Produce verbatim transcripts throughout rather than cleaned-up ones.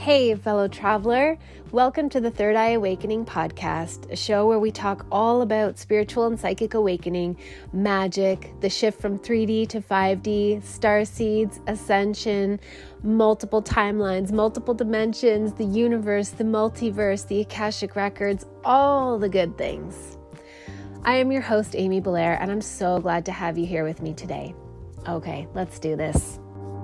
Hey, fellow traveler. Welcome to the Third Eye Awakening podcast, a show where we talk all about spiritual and psychic awakening, magic, the shift from three D to five D, star seeds, ascension, multiple timelines, multiple dimensions, the universe, the multiverse, the Akashic records, all the good things. I am your host, Amy Belair, and I'm so glad to have you here with me today. Okay, let's do this.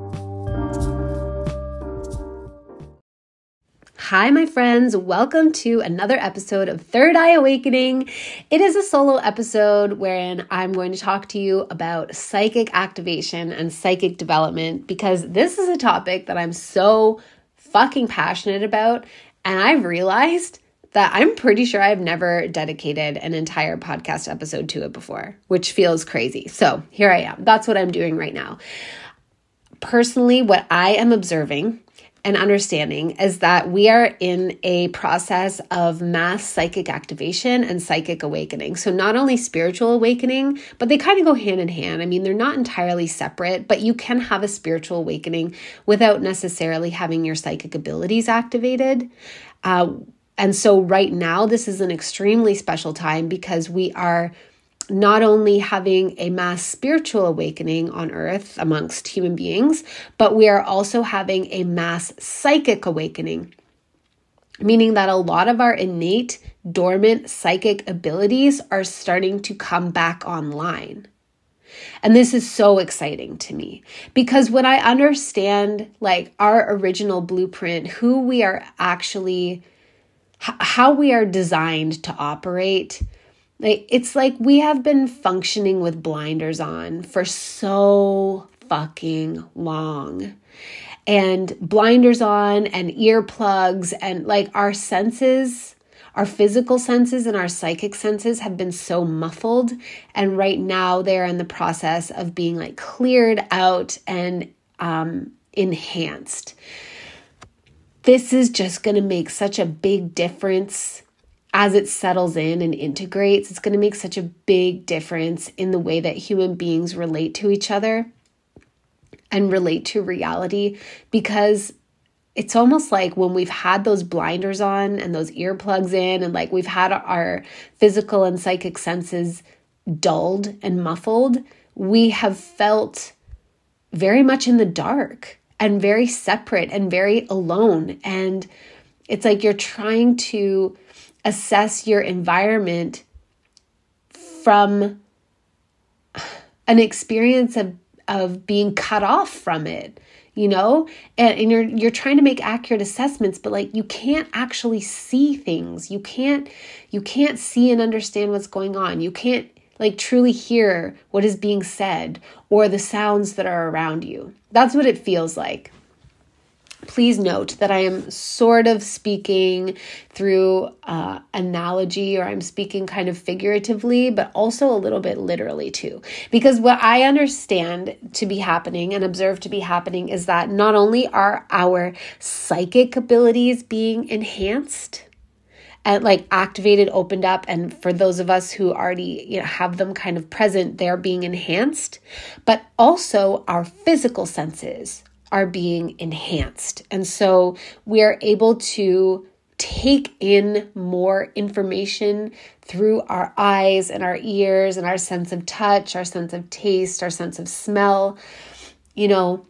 Hi, my friends. Welcome to another episode of Third Eye Awakening. It is a solo episode wherein I'm going to talk to you about psychic activation and psychic development because this is a topic that I'm so fucking passionate about. And I've realized that I'm pretty sure I've never dedicated an entire podcast episode to it before, which feels crazy. So here I am. That's what I'm doing right now. Personally, what I am observing and understanding is that we are in a process of mass psychic activation and psychic awakening. So not only spiritual awakening, but they kind of go hand in hand. I mean, they're not entirely separate, but you can have a spiritual awakening without necessarily having your psychic abilities activated. Uh, and so right now, this is an extremely special time because we are not only having a mass spiritual awakening on earth amongst human beings, but we are also having a mass psychic awakening, meaning that a lot of our innate, dormant psychic abilities are starting to come back online. And this is so exciting to me because when I understand like our original blueprint, who we are actually, h- how we are designed to operate, Like, it's like we have been functioning with blinders on for so fucking long. And blinders on and earplugs and like our senses, our physical senses and our psychic senses have been so muffled. And right now they're in the process of being like cleared out and um, enhanced. This is just going to make such a big difference as it settles in and integrates. It's going to make such a big difference in the way that human beings relate to each other and relate to reality, because it's almost like when we've had those blinders on and those earplugs in and like we've had our physical and psychic senses dulled and muffled, we have felt very much in the dark and very separate and very alone. And it's like you're trying to assess your environment from an experience of, of being cut off from it, you know, and, and you're, you're trying to make accurate assessments, but like, you can't actually see things. You can't, you can't see and understand what's going on. You can't like truly hear what is being said or the sounds that are around you. That's what it feels like. Please note that I am sort of speaking through uh, analogy, or I'm speaking kind of figuratively, but also a little bit literally too. Because what I understand to be happening and observe to be happening is that not only are our psychic abilities being enhanced and like activated, opened up, and for those of us who already you know, have them kind of present, they're being enhanced, but also our physical senses are being enhanced. And so we are able to take in more information through our eyes and our ears and our sense of touch, our sense of taste, our sense of smell. You know,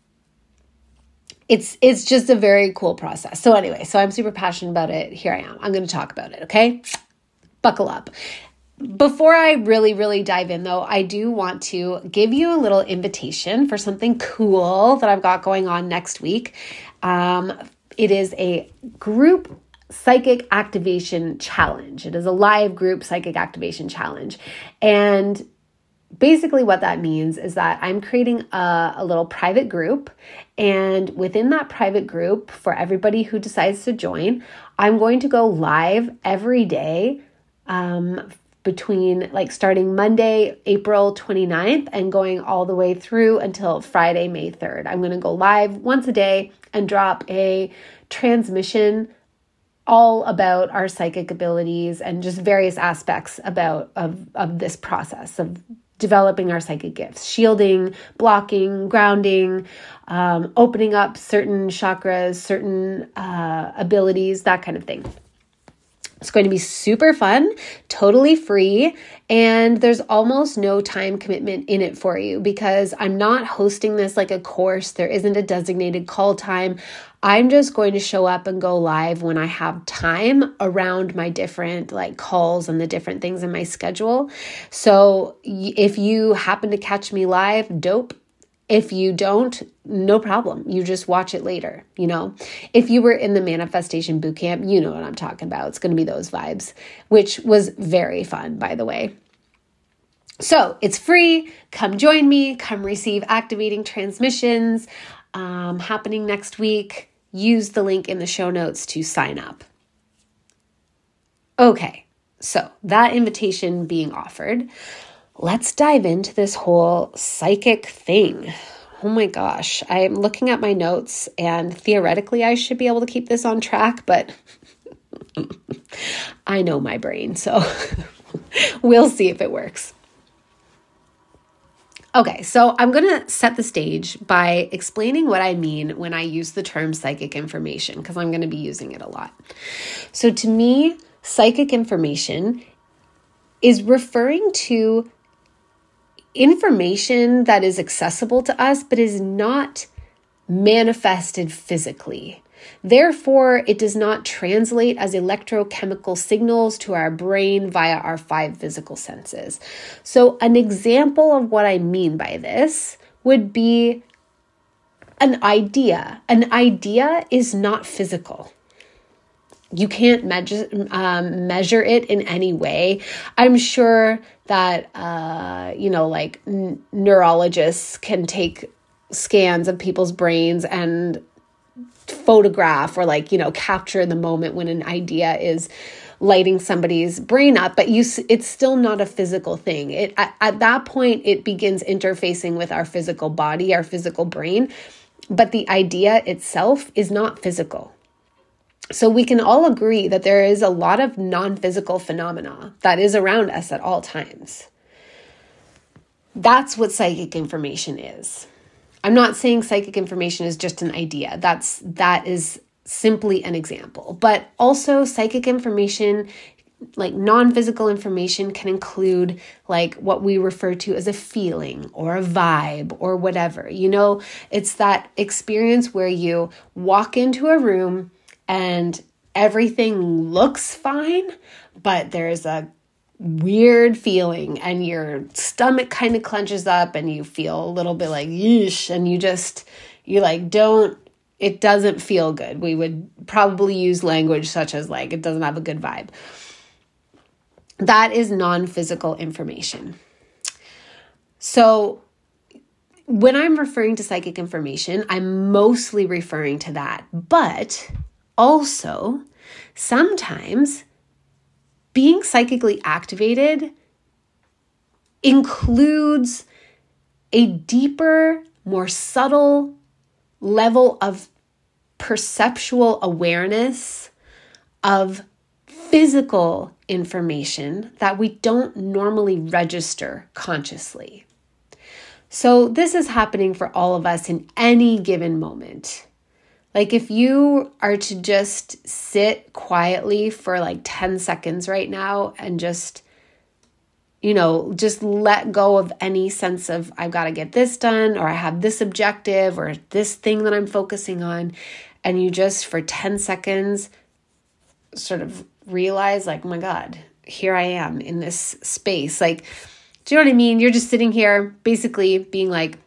it's it's just a very cool process. So anyway, so I'm super passionate about it. Here I am. I'm going to talk about it, okay? Buckle up. Before I really, really dive in, though, I do want to give you a little invitation for something cool that I've got going on next week. Um, it is a group psychic activation challenge. It is a live group psychic activation challenge. And basically what that means is that I'm creating a, a little private group. And within that private group, for everybody who decides to join, I'm going to go live every day um, between like starting Monday, April twenty-ninth and going all the way through until Friday, May third. I'm going to go live once a day and drop a transmission all about our psychic abilities and just various aspects about of, of this process of developing our psychic gifts, shielding, blocking, grounding, um, opening up certain chakras, certain uh, abilities, that kind of thing. It's going to be super fun, totally free, and there's almost no time commitment in it for you because I'm not hosting this like a course. There isn't a designated call time. I'm just going to show up and go live when I have time around my different like calls and the different things in my schedule. So if you happen to catch me live, dope. If you don't, no problem. You just watch it later, you know. If you were in the Manifestation Bootcamp, you know what I'm talking about. It's going to be those vibes, which was very fun, by the way. So it's free. Come join me. Come receive activating transmissions um, happening next week. Use the link in the show notes to sign up. Okay, so that invitation being offered, let's dive into this whole psychic thing. Oh my gosh, I'm looking at my notes and theoretically I should be able to keep this on track, but I know my brain, so we'll see if it works. Okay, so I'm going to set the stage by explaining what I mean when I use the term psychic information, because I'm going to be using it a lot. So to me, psychic information is referring to information that is accessible to us, but is not manifested physically. Therefore, it does not translate as electrochemical signals to our brain via our five physical senses. So an example of what I mean by this would be an idea. An idea is not physical. You can't measure, um, measure it in any way. I'm sure that, uh, you know, like n- neurologists can take scans of people's brains and photograph or like, you know, capture the moment when an idea is lighting somebody's brain up, but you, it's still not a physical thing. It, at, at that point, it begins interfacing with our physical body, our physical brain, but the idea itself is not physical. So we can all agree that there is a lot of non-physical phenomena that is around us at all times. That's what psychic information is. I'm not saying psychic information is just an idea. That's that is simply an example. But also psychic information, like non-physical information, can include like what we refer to as a feeling or a vibe or whatever. You know, it's that experience where you walk into a room and everything looks fine, but there's a weird feeling and your stomach kind of clenches up and you feel a little bit like yeesh, and you just, you like don't, it doesn't feel good. We would probably use language such as like, it doesn't have a good vibe. That is non-physical information. So when I'm referring to psychic information, I'm mostly referring to that, but also sometimes being psychically activated includes a deeper, more subtle level of perceptual awareness of physical information that we don't normally register consciously. So this is happening for all of us in any given moment. Like if you are to just sit quietly for like ten seconds right now and just, you know, just let go of any sense of I've got to get this done or I have this objective or this thing that I'm focusing on. And you just for ten seconds sort of realize like, oh my God, here I am in this space. Like, do you know what I mean? You're just sitting here basically being like,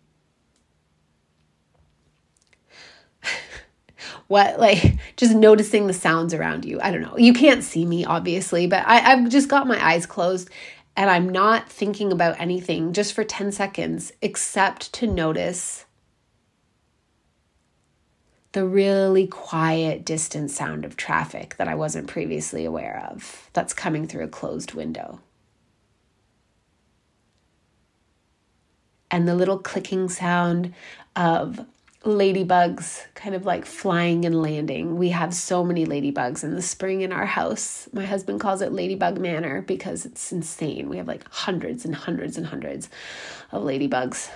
what, like just noticing the sounds around you. I don't know. You can't see me, obviously, but I, I've just got my eyes closed and I'm not thinking about anything just for ten seconds, except to notice the really quiet, distant sound of traffic that I wasn't previously aware of that's coming through a closed window. And the little clicking sound of ladybugs kind of like flying and landing. We have so many ladybugs in the spring in our house. My husband calls it Ladybug Manor because it's insane. We have like hundreds and hundreds and hundreds of ladybugs.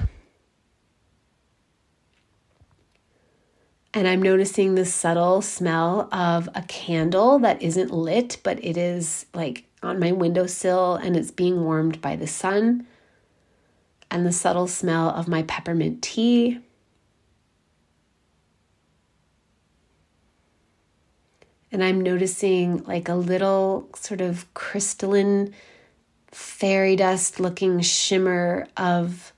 And I'm noticing the subtle smell of a candle that isn't lit, but it is like on my windowsill and it's being warmed by the sun. And the subtle smell of my peppermint tea. And I'm noticing like a little sort of crystalline fairy dust looking shimmer of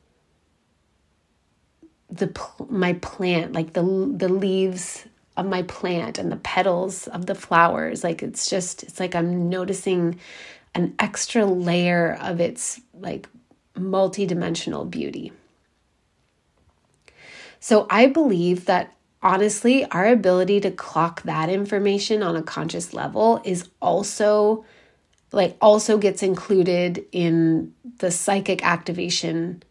the my plant, like the the leaves of my plant and the petals of the flowers. Like it's just, it's like I'm noticing an extra layer of its like multidimensional beauty. So I believe that honestly, our ability to clock that information on a conscious level is also like also gets included in the psychic activation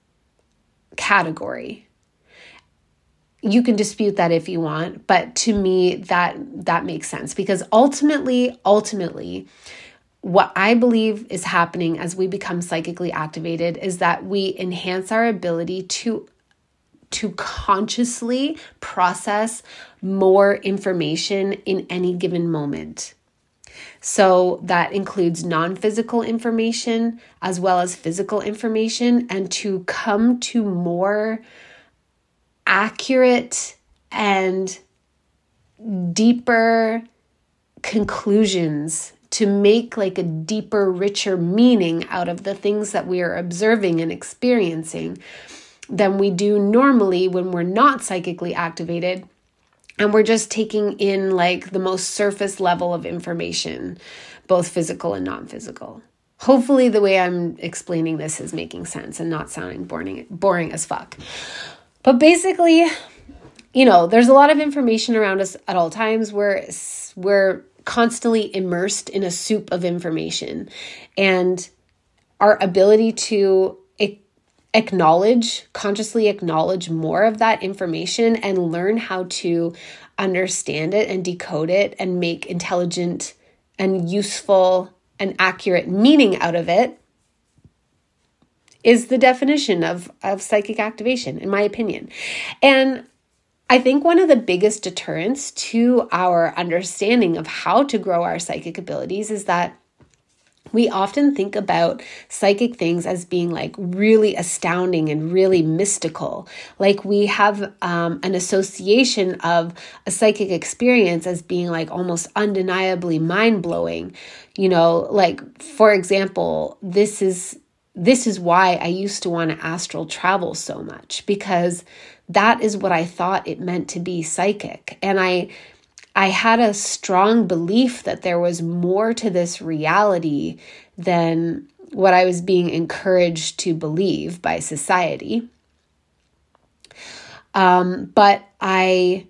category. You can dispute that if you want, but to me that that makes sense because ultimately, ultimately, what I believe is happening as we become psychically activated is that we enhance our ability to to consciously process more information in any given moment. So that includes non-physical information as well as physical information, and to come to more accurate and deeper conclusions, to make like a deeper, richer meaning out of the things that we are observing and experiencing than we do normally when we're not psychically activated and we're just taking in like the most surface level of information, both physical and non-physical. Hopefully the way I'm explaining this is making sense and not sounding boring, boring as fuck. But basically, you know, there's a lot of information around us at all times. We're, we're constantly immersed in a soup of information, and our ability to acknowledge, consciously acknowledge more of that information and learn how to understand it and decode it and make intelligent and useful and accurate meaning out of it is the definition of, of psychic activation, in my opinion. And I think one of the biggest deterrents to our understanding of how to grow our psychic abilities is that we often think about psychic things as being like really astounding and really mystical. Like we have um, an association of a psychic experience as being like almost undeniably mind-blowing. You know, like for example, this is this is why I used to want to astral travel so much, because that is what I thought it meant to be psychic. And I I had a strong belief that there was more to this reality than what I was being encouraged to believe by society. Um, but I,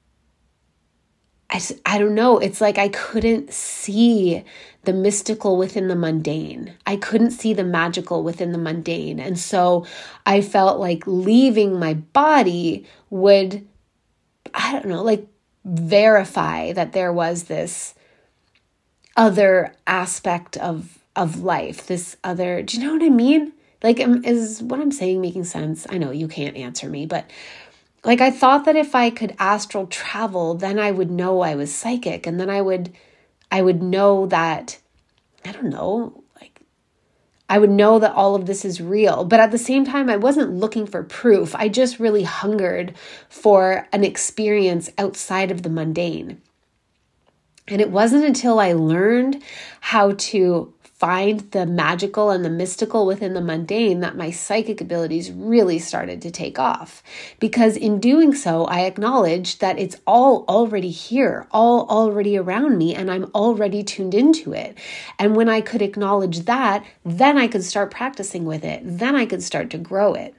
I, I don't know. It's like I couldn't see the mystical within the mundane. I couldn't see the magical within the mundane. And so I felt like leaving my body would, I don't know, like, verify that there was this other aspect of of life, this other, do you know what I mean? Like, is what I'm saying making sense? I know you can't answer me, but like I thought that if I could astral travel, then I would know I was psychic, and then I would I would know that, I don't know, I would know that all of this is real. But at the same time, I wasn't looking for proof. I just really hungered for an experience outside of the mundane. And it wasn't until I learned how to find the magical and the mystical within the mundane that my psychic abilities really started to take off. Because in doing so, I acknowledged that it's all already here, all already around me, and I'm already tuned into it. And when I could acknowledge that, then I could start practicing with it. Then I could start to grow it.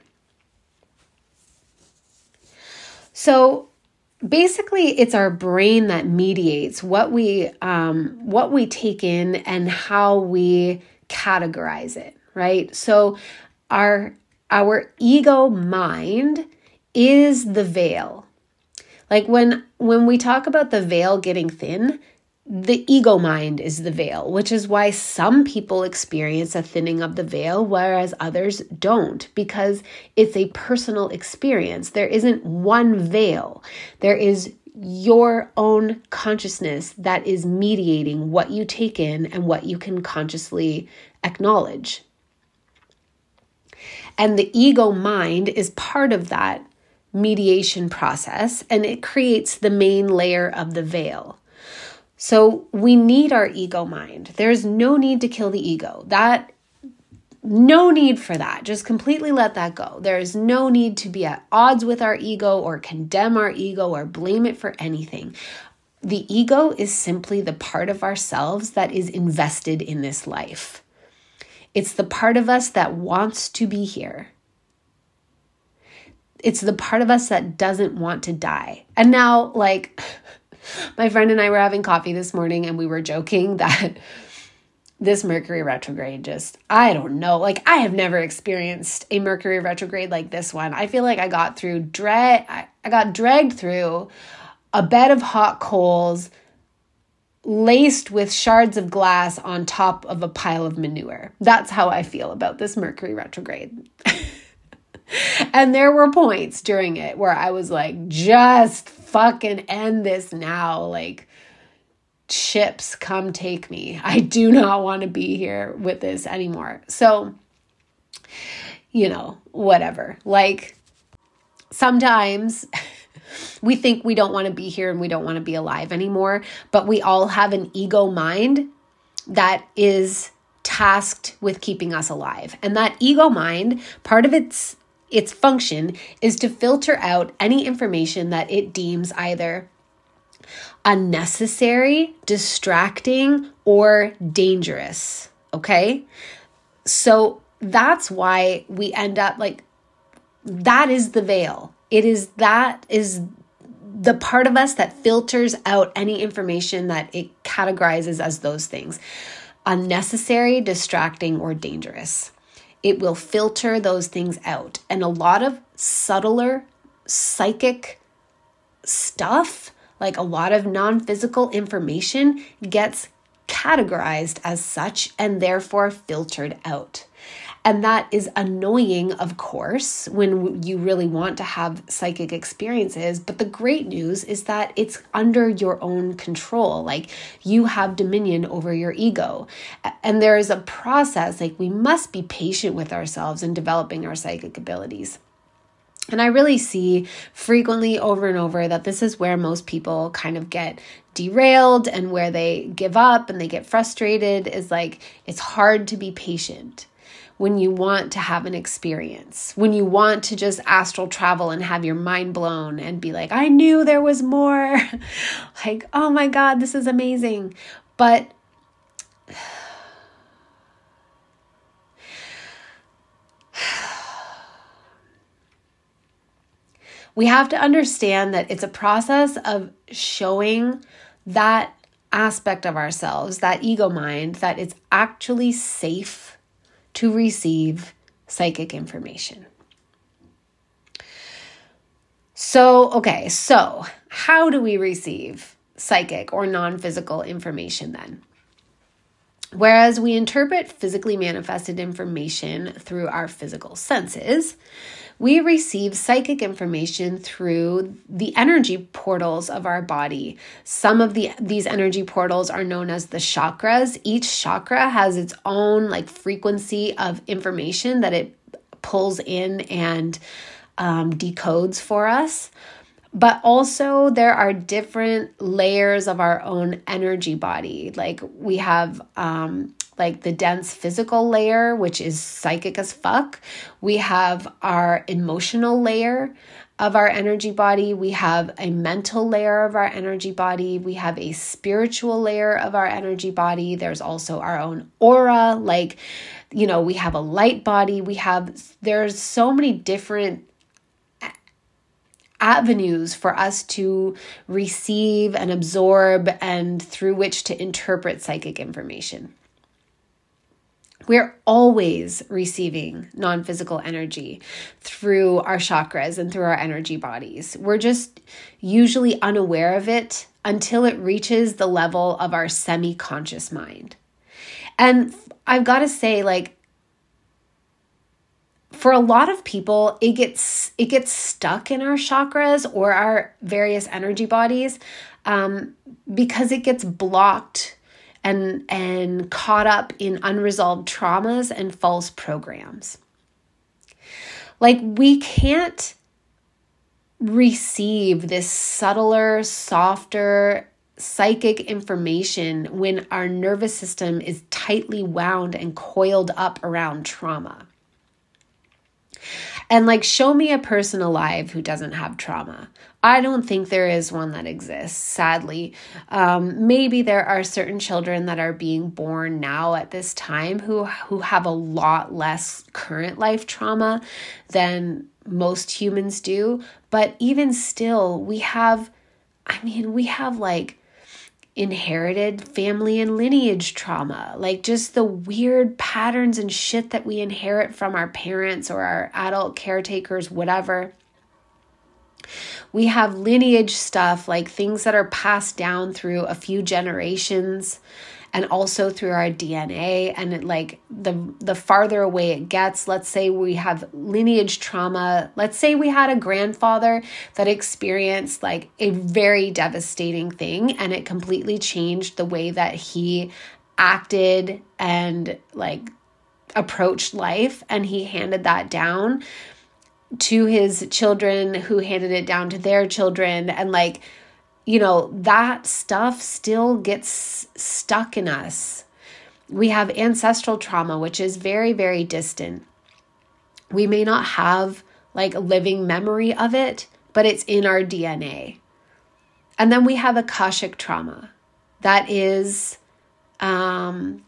So basically, it's our brain that mediates what we um, what we take in and how we categorize it, right? So our our ego mind is the veil. Like when, when we talk about the veil getting thin, the ego mind is the veil, which is why some people experience a thinning of the veil, whereas others don't, because it's a personal experience. There isn't one veil. There is your own consciousness that is mediating what you take in and what you can consciously acknowledge. And the ego mind is part of that mediation process, and it creates the main layer of the veil. So we need our ego mind. There's no need to kill the ego. That, no need for that. Just completely let that go. There's no need to be at odds with our ego or condemn our ego or blame it for anything. The ego is simply the part of ourselves that is invested in this life. It's the part of us that wants to be here. It's the part of us that doesn't want to die. And now, like... my friend and I were having coffee this morning and we were joking that this Mercury retrograde just, I don't know, like I have never experienced a Mercury retrograde like this one. I feel like I got through, dra- I, I got dragged through a bed of hot coals laced with shards of glass on top of a pile of manure. That's how I feel about this Mercury retrograde. And there were points during it where I was like, just fucking end this now. Like, ships, come take me. I do not want to be here with this anymore. So, you know, whatever. Like, sometimes we think we don't want to be here and we don't want to be alive anymore, but we all have an ego mind that is tasked with keeping us alive. And that ego mind, part of its Its function is to filter out any information that it deems either unnecessary, distracting, or dangerous. Okay? So that's why we end up like, that is the veil. It is, that is the part of us that filters out any information that it categorizes as those things: unnecessary, distracting, or dangerous. It will filter those things out. And a lot of subtler psychic stuff, like a lot of non-physical information, gets categorized as such and therefore filtered out. And that is annoying, of course, when you really want to have psychic experiences. But the great news is that it's under your own control. Like, you have dominion over your ego. And there is a process, like we must be patient with ourselves in developing our psychic abilities. And I really see frequently over and over that this is where most people kind of get derailed and where they give up and they get frustrated, is like, it's hard to be patient when you want to have an experience, when you want to just astral travel and have your mind blown and be like, I knew there was more. Like, oh my God, this is amazing. But we have to understand that it's a process of showing that aspect of ourselves, that ego mind, that it's actually safe to receive psychic information. So, okay, so how do we receive psychic or non-physical information then? Whereas we interpret physically manifested information through our physical senses, we receive psychic information through the energy portals of our body. Some of the these energy portals are known as the chakras. Each chakra has its own like frequency of information that it pulls in and um, decodes for us. But also there are different layers of our own energy body. Like we have um, like the dense physical layer, which is psychic as fuck. We have our emotional layer of our energy body. We have a mental layer of our energy body. We have a spiritual layer of our energy body. There's also our own aura. Like, you know, we have a light body. We have, there's so many different avenues for us to receive and absorb and through which to interpret psychic information. We're always receiving non-physical energy through our chakras and through our energy bodies. We're just usually unaware of it until it reaches the level of our semi-conscious mind. And I've got to say, like, for a lot of people, it gets it gets stuck in our chakras or our various energy bodies um, because it gets blocked and and caught up in unresolved traumas and false programs. Like, we can't receive this subtler, softer, psychic information when our nervous system is tightly wound and coiled up around trauma. And like, show me a person alive who doesn't have trauma. I don't think there is one that exists, sadly. Um, maybe there are certain children that are being born now at this time who, who have a lot less current life trauma than most humans do. But even still, we have, I mean, we have like inherited family and lineage trauma, like just the weird patterns and shit that we inherit from our parents or our adult caretakers, whatever. We have lineage stuff, like things that are passed down through a few generations and also through our D N A. And it, like the the farther away it gets, let's say we have lineage trauma. Let's say we had a grandfather that experienced like a very devastating thing and it completely changed the way that he acted and like approached life. And he handed that down to his children who handed it down to their children. And like, you know, that stuff still gets stuck in us. We have ancestral trauma, which is very, very distant. We may not have like a living memory of it, but it's in our D N A. And then we have Akashic trauma. That is, um,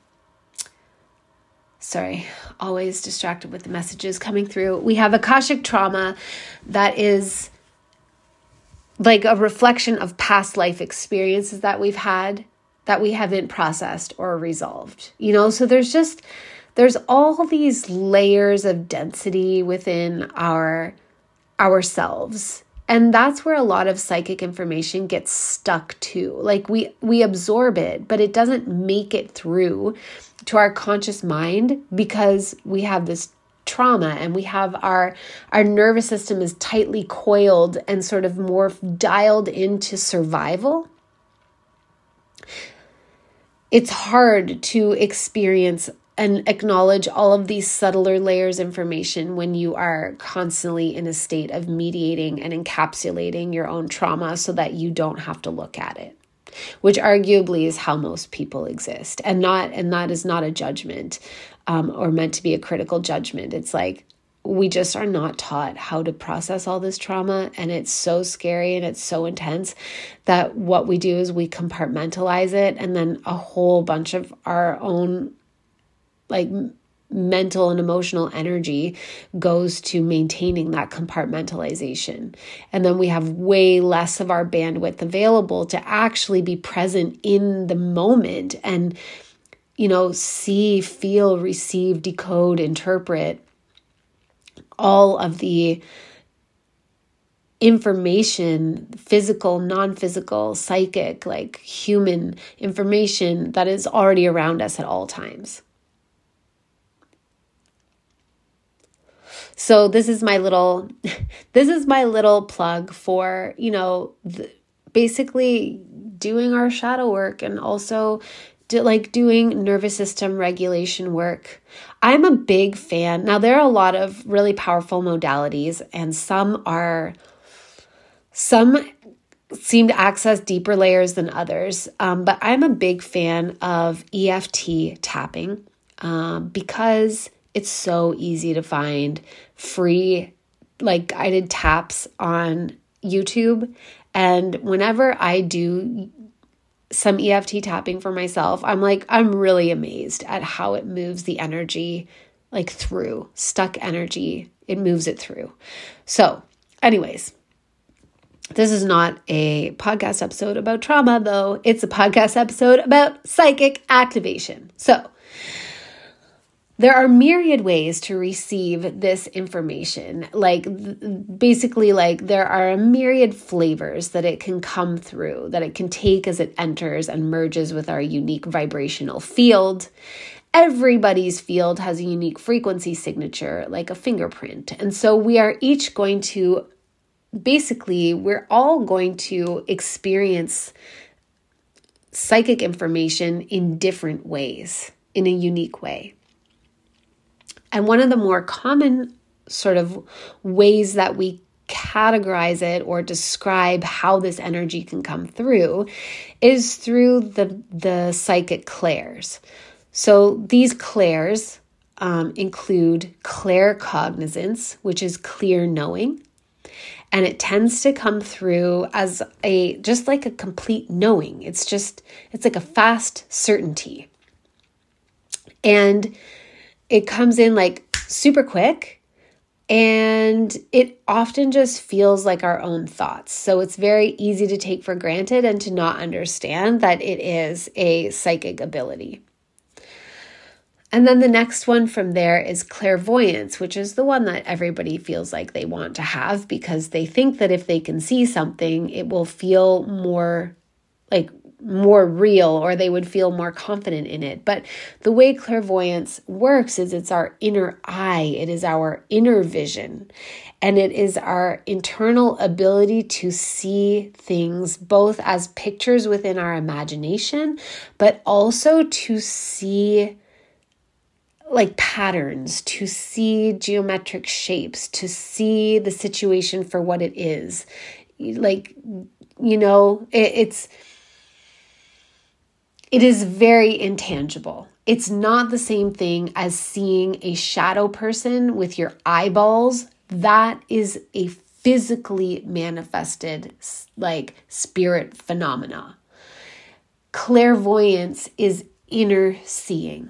sorry, always distracted with the messages coming through. We have Akashic trauma that is like a reflection of past life experiences that we've had that we haven't processed or resolved. You know, so there's just, there's all these layers of density within our ourselves. And that's where a lot of psychic information gets stuck to. Like we we absorb it, but it doesn't make it through to our conscious mind because we have this trauma and we have our our nervous system is tightly coiled and sort of more dialed into survival. It's hard to experience and acknowledge all of these subtler layers of information when you are constantly in a state of mediating and encapsulating your own trauma so that you don't have to look at it, which arguably is how most people exist. And not, and that is not a judgment um, or meant to be a critical judgment. It's like, we just are not taught how to process all this trauma. And it's so scary and it's so intense that what we do is we compartmentalize it. And then a whole bunch of our own like mental and emotional energy goes to maintaining that compartmentalization. And then we have way less of our bandwidth available to actually be present in the moment and, you know, see, feel, receive, decode, interpret all of the information, physical, non-physical, psychic, like human information that is already around us at all times. So this is my little, this is my little plug for, you know, the, basically doing our shadow work and also do, like doing nervous system regulation work. I'm a big fan. Now there are a lot of really powerful modalities and some are, some seem to access deeper layers than others. Um, but I'm a big fan of E F T tapping um, because it's so easy to find free, like guided taps on YouTube. And whenever I do some E F T tapping for myself, I'm like, I'm really amazed at how it moves the energy like through, stuck energy. It moves it through. So anyways, this is not a podcast episode about trauma though. It's a podcast episode about psychic activation. So there are myriad ways to receive this information. Like basically, like there are a myriad flavors that it can come through, that it can take as it enters and merges with our unique vibrational field. Everybody's field has a unique frequency signature, like a fingerprint. And so we are each going to, basically, we're all going to experience psychic information in different ways, in a unique way. And one of the more common sort of ways that we categorize it or describe how this energy can come through is through the, the psychic clairs. So these clairs um, include claircognizance, which is clear knowing. And it tends to come through as a, just like a complete knowing. It's just, it's like a fast certainty. And it comes in like super quick, and it often just feels like our own thoughts. So it's very easy to take for granted and to not understand that it is a psychic ability. And then the next one from there is clairvoyance, which is the one that everybody feels like they want to have because they think that if they can see something, it will feel more like more real, or they would feel more confident in it. But the way clairvoyance works is it's our inner eye. It is our inner vision. And it is our internal ability to see things both as pictures within our imagination, but also to see like patterns, to see geometric shapes, to see the situation for what it is. Like, you know, it, it's, it is very intangible. It's not the same thing as seeing a shadow person with your eyeballs. That is a physically manifested, like, spirit phenomena. Clairvoyance is inner seeing.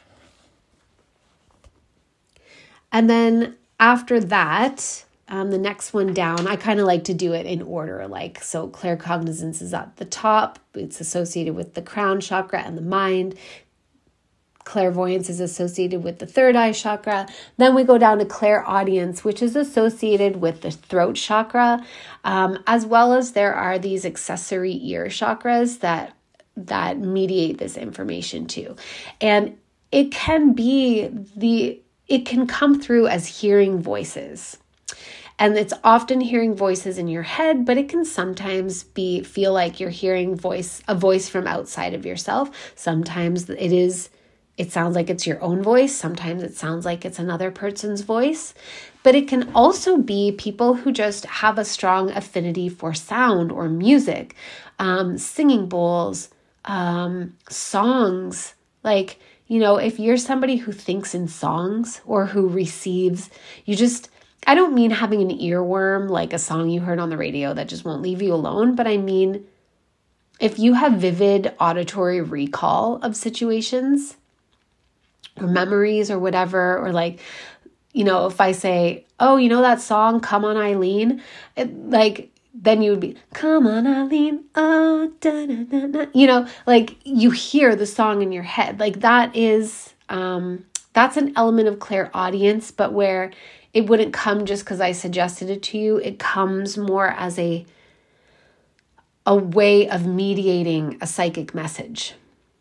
And then after that, um, the next one down, I kind of like to do it in order. Like, so claircognizance is at the top. It's associated with the crown chakra and the mind. Clairvoyance is associated with the third eye chakra. Then we go down to clairaudience, which is associated with the throat chakra, um, as well as there are these accessory ear chakras that that mediate this information too. And it can be the It can come through as hearing voices. And it's often hearing voices in your head, but it can sometimes be feel like you're hearing voice a voice from outside of yourself. Sometimes it is it sounds like it's your own voice. Sometimes it sounds like it's another person's voice. But it can also be people who just have a strong affinity for sound or music, um, singing bowls, um, songs, like, you know, if you're somebody who thinks in songs or who receives, you just, I don't mean having an earworm, like a song you heard on the radio that just won't leave you alone, but I mean, if you have vivid auditory recall of situations or memories or whatever, or like, you know, if I say, oh, you know that song, Come On Eileen, it, like, then you would be, come on, Eileen, oh, da, da, da, da. You know, like you hear the song in your head. Like that is, um, that's an element of clairaudience, but where it wouldn't come just because I suggested it to you. It comes more as a, a way of mediating a psychic message.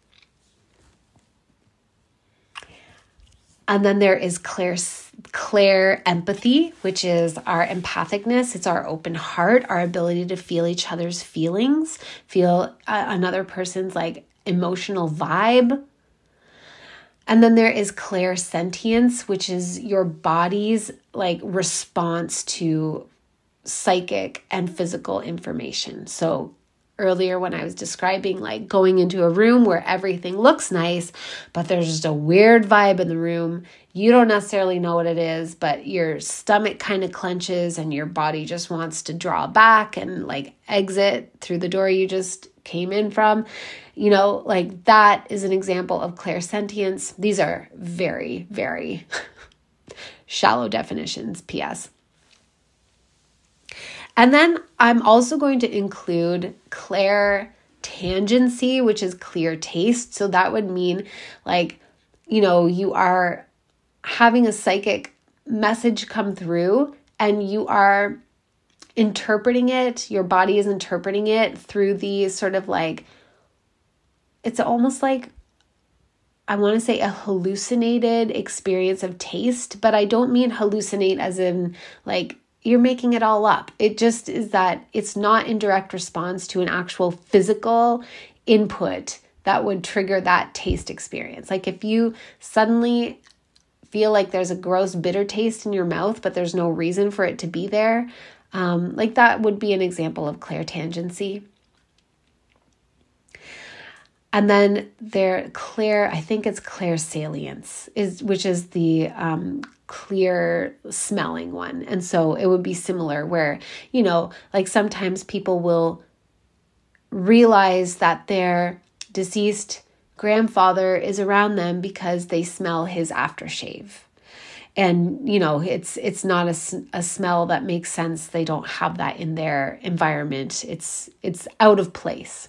And then there is clair, clair empathy, which is our empathicness. It's our open heart, our ability to feel each other's feelings, feel uh, another person's like emotional vibe. And then there is clairsentience, which is your body's like response to psychic and physical information. So earlier when I was describing like going into a room where everything looks nice, but there's just a weird vibe in the room. You don't necessarily know what it is, but your stomach kind of clenches and your body just wants to draw back and like exit through the door you just came in from. You know, like that is an example of clairsentience. These are very, very shallow definitions, P S. And then I'm also going to include clairtangency, which is clear taste. So that would mean like, you know, you are having a psychic message come through and you are interpreting it, your body is interpreting it through these sort of like, it's almost like, I want to say a hallucinated experience of taste, but I don't mean hallucinate as in like you're making it all up. It just is that it's not in direct response to an actual physical input that would trigger that taste experience. Like if you suddenly feel like there's a gross bitter taste in your mouth, but there's no reason for it to be there, um, like that would be an example of clairtangency. And then there, clair, I think it's clairsalience, is which is the um, clear smelling one. And so it would be similar where, you know, like sometimes people will realize that their deceased grandfather is around them because they smell his aftershave. And, you know, it's it's not a, a smell that makes sense. They don't have that in their environment. It's it's out of place.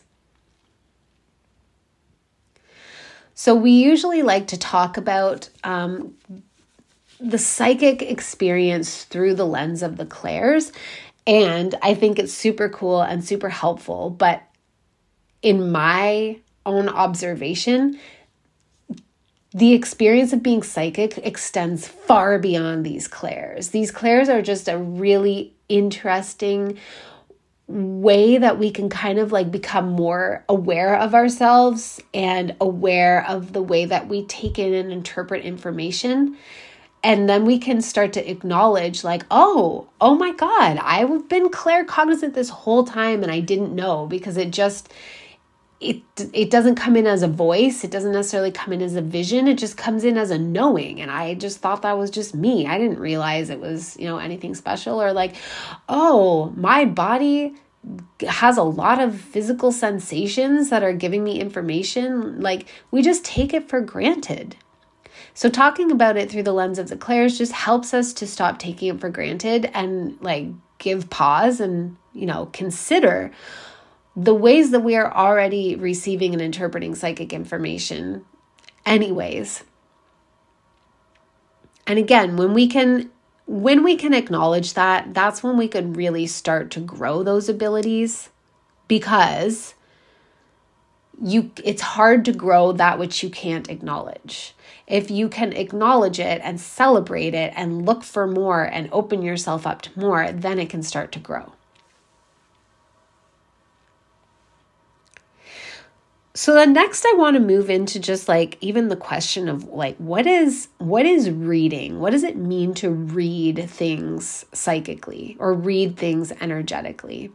So we usually like to talk about um, the psychic experience through the lens of the clairs. And I think it's super cool and super helpful. But in my own observation, the experience of being psychic extends far beyond these clairs. These clairs are just a really interesting way that we can kind of like become more aware of ourselves and aware of the way that we take in and interpret information. And then we can start to acknowledge like, oh, oh my God, I've been claircognizant this whole time and I didn't know, because it just, it it doesn't come in as a voice. It doesn't necessarily come in as a vision. It just comes in as a knowing. And I just thought that was just me. I didn't realize it was, you know, anything special, or like, oh, my body has a lot of physical sensations that are giving me information. Like we just take it for granted. So talking about it through the lens of the clairs just helps us to stop taking it for granted and like give pause and, you know, consider the ways that we are already receiving and interpreting psychic information anyways. And again, when we can when we can acknowledge that, that's when we could really start to grow those abilities, because you it's hard to grow that which you can't acknowledge. If you can acknowledge it and celebrate it and look for more and open yourself up to more, then it can start to grow. So then next I want to move into just like even the question of like, what is, what is reading? What does it mean to read things psychically or read things energetically?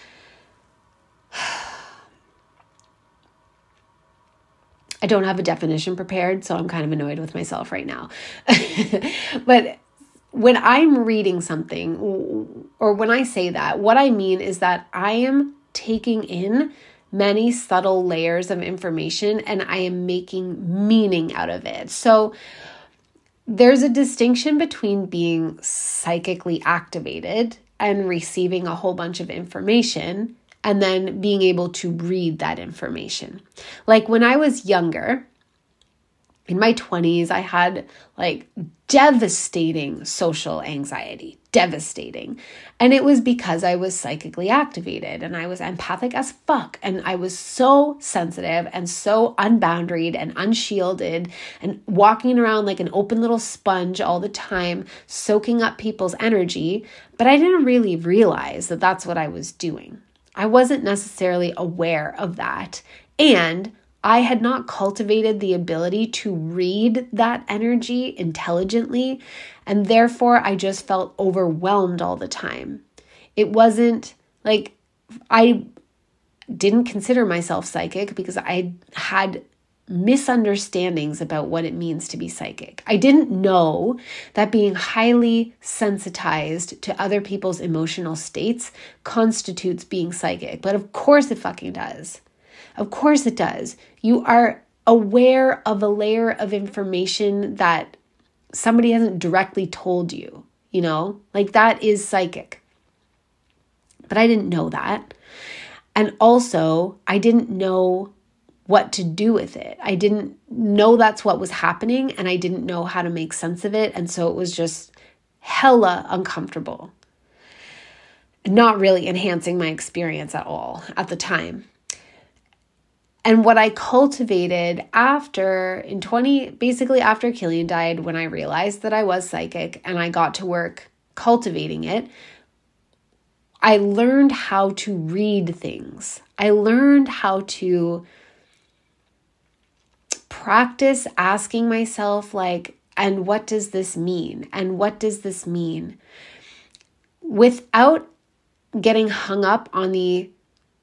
I don't have a definition prepared, so I'm kind of annoyed with myself right now. But when I'm reading something, or when I say that, what I mean is that I am taking in many subtle layers of information and I am making meaning out of it. So there's a distinction between being psychically activated and receiving a whole bunch of information and then being able to read that information. Like when I was younger, in my twenties, I had like devastating social anxiety, devastating. And it was because I was psychically activated and I was empathic as fuck. And I was so sensitive and so unboundaried and unshielded and walking around like an open little sponge all the time, soaking up people's energy. But I didn't really realize that that's what I was doing. I wasn't necessarily aware of that. And I had not cultivated the ability to read that energy intelligently, and therefore I just felt overwhelmed all the time. It wasn't like I didn't consider myself psychic because I had misunderstandings about what it means to be psychic. I didn't know that being highly sensitized to other people's emotional states constitutes being psychic, but of course it fucking does. Of course it does. You are aware of a layer of information that somebody hasn't directly told you, you know, like that is psychic. But I didn't know that. And also, I didn't know what to do with it. I didn't know that's what was happening, and I didn't know how to make sense of it. And so it was just hella uncomfortable, not really enhancing my experience at all at the time. And what I cultivated after, in twenty, basically after Killian died, when I realized that I was psychic and I got to work cultivating it, I learned how to read things. I learned how to practice asking myself, like, and what does this mean? And what does this mean? Without getting hung up on the,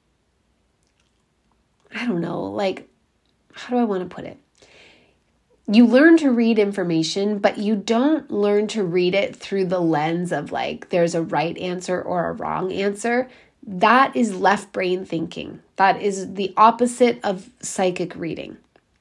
I don't know, like, how do I want to put it? You learn to read information, but you don't learn to read it through the lens of like, there's a right answer or a wrong answer. That is left brain thinking. That is the opposite of psychic reading.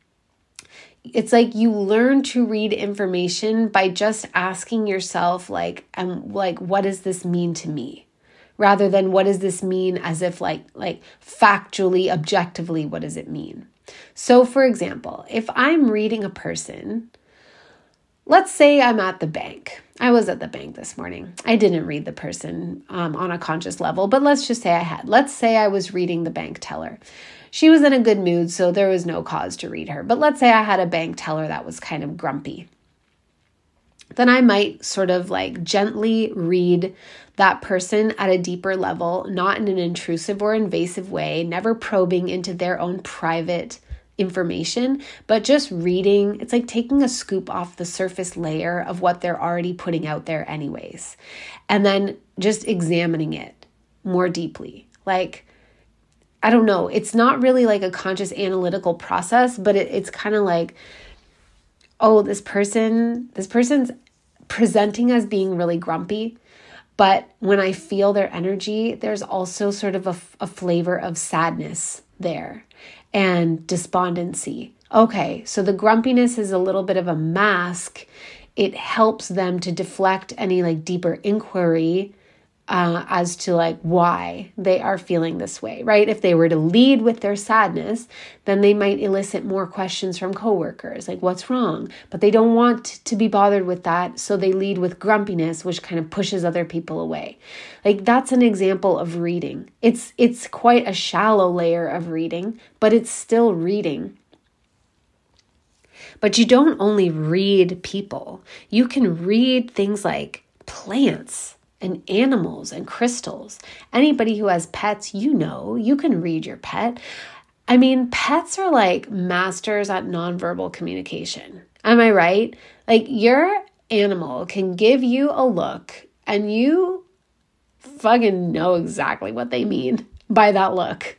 It's like you learn to read information by just asking yourself, like, um, like, what does this mean to me? Rather than what does this mean as if like, like factually, objectively, what does it mean? So for example, if I'm reading a person, let's say I'm at the bank. I was at the bank this morning. I didn't read the person um, on a conscious level, but let's just say I had. Let's say I was reading the bank teller. She was in a good mood, so there was no cause to read her. But let's say I had a bank teller that was kind of grumpy. Then I might sort of like gently read that person at a deeper level, not in an intrusive or invasive way, never probing into their own private information, but just reading. It's like taking a scoop off the surface layer of what they're already putting out there anyways. And then just examining it more deeply. Like, I don't know, it's not really like a conscious analytical process, but it, it's kind of like, oh, this person, this person's presenting as being really grumpy. But when I feel their energy, there's also sort of a, a flavor of sadness there and despondency. Okay, so the grumpiness is a little bit of a mask. It helps them to deflect any like deeper inquiry uh, as to like why they are feeling this way, right? If they were to lead with their sadness, then they might elicit more questions from coworkers, like what's wrong? But they don't want to be bothered with that, so they lead with grumpiness, which kind of pushes other people away. Like that's an example of reading. It's it's quite a shallow layer of reading, but it's still reading. But you don't only read people. You can read things like plants and animals and crystals. Anybody who has pets, you know, you can read your pet. I mean, pets are like masters at nonverbal communication. Am I right? Like your animal can give you a look and you fucking know exactly what they mean by that look.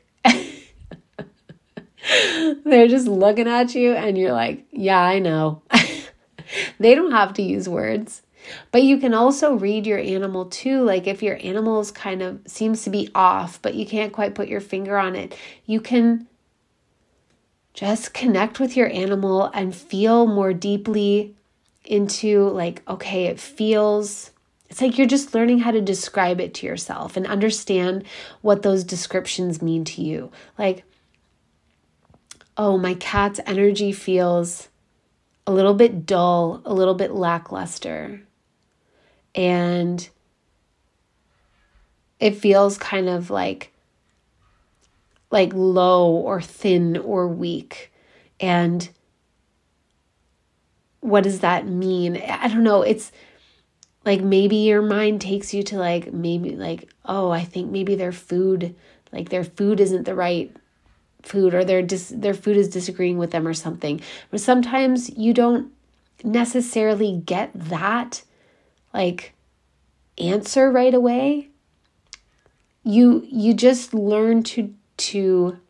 They're just looking at you and you're like, yeah, I know. They don't have to use words. But you can also read your animal too. Like if your animal is kind of seems to be off, but you can't quite put your finger on it, you can just connect with your animal and feel more deeply into like, okay, it feels, it's like you're just learning how to describe it to yourself and understand what those descriptions mean to you. Like, oh, my cat's energy feels a little bit dull, a little bit lackluster. And it feels kind of like, like low or thin or weak. And what does that mean? I don't know. It's like maybe your mind takes you to like, maybe like, oh, I think maybe their food, like their food isn't the right food, or their dis- their food is disagreeing with them or something. But sometimes you don't necessarily get that like answer right away. You you just learn to to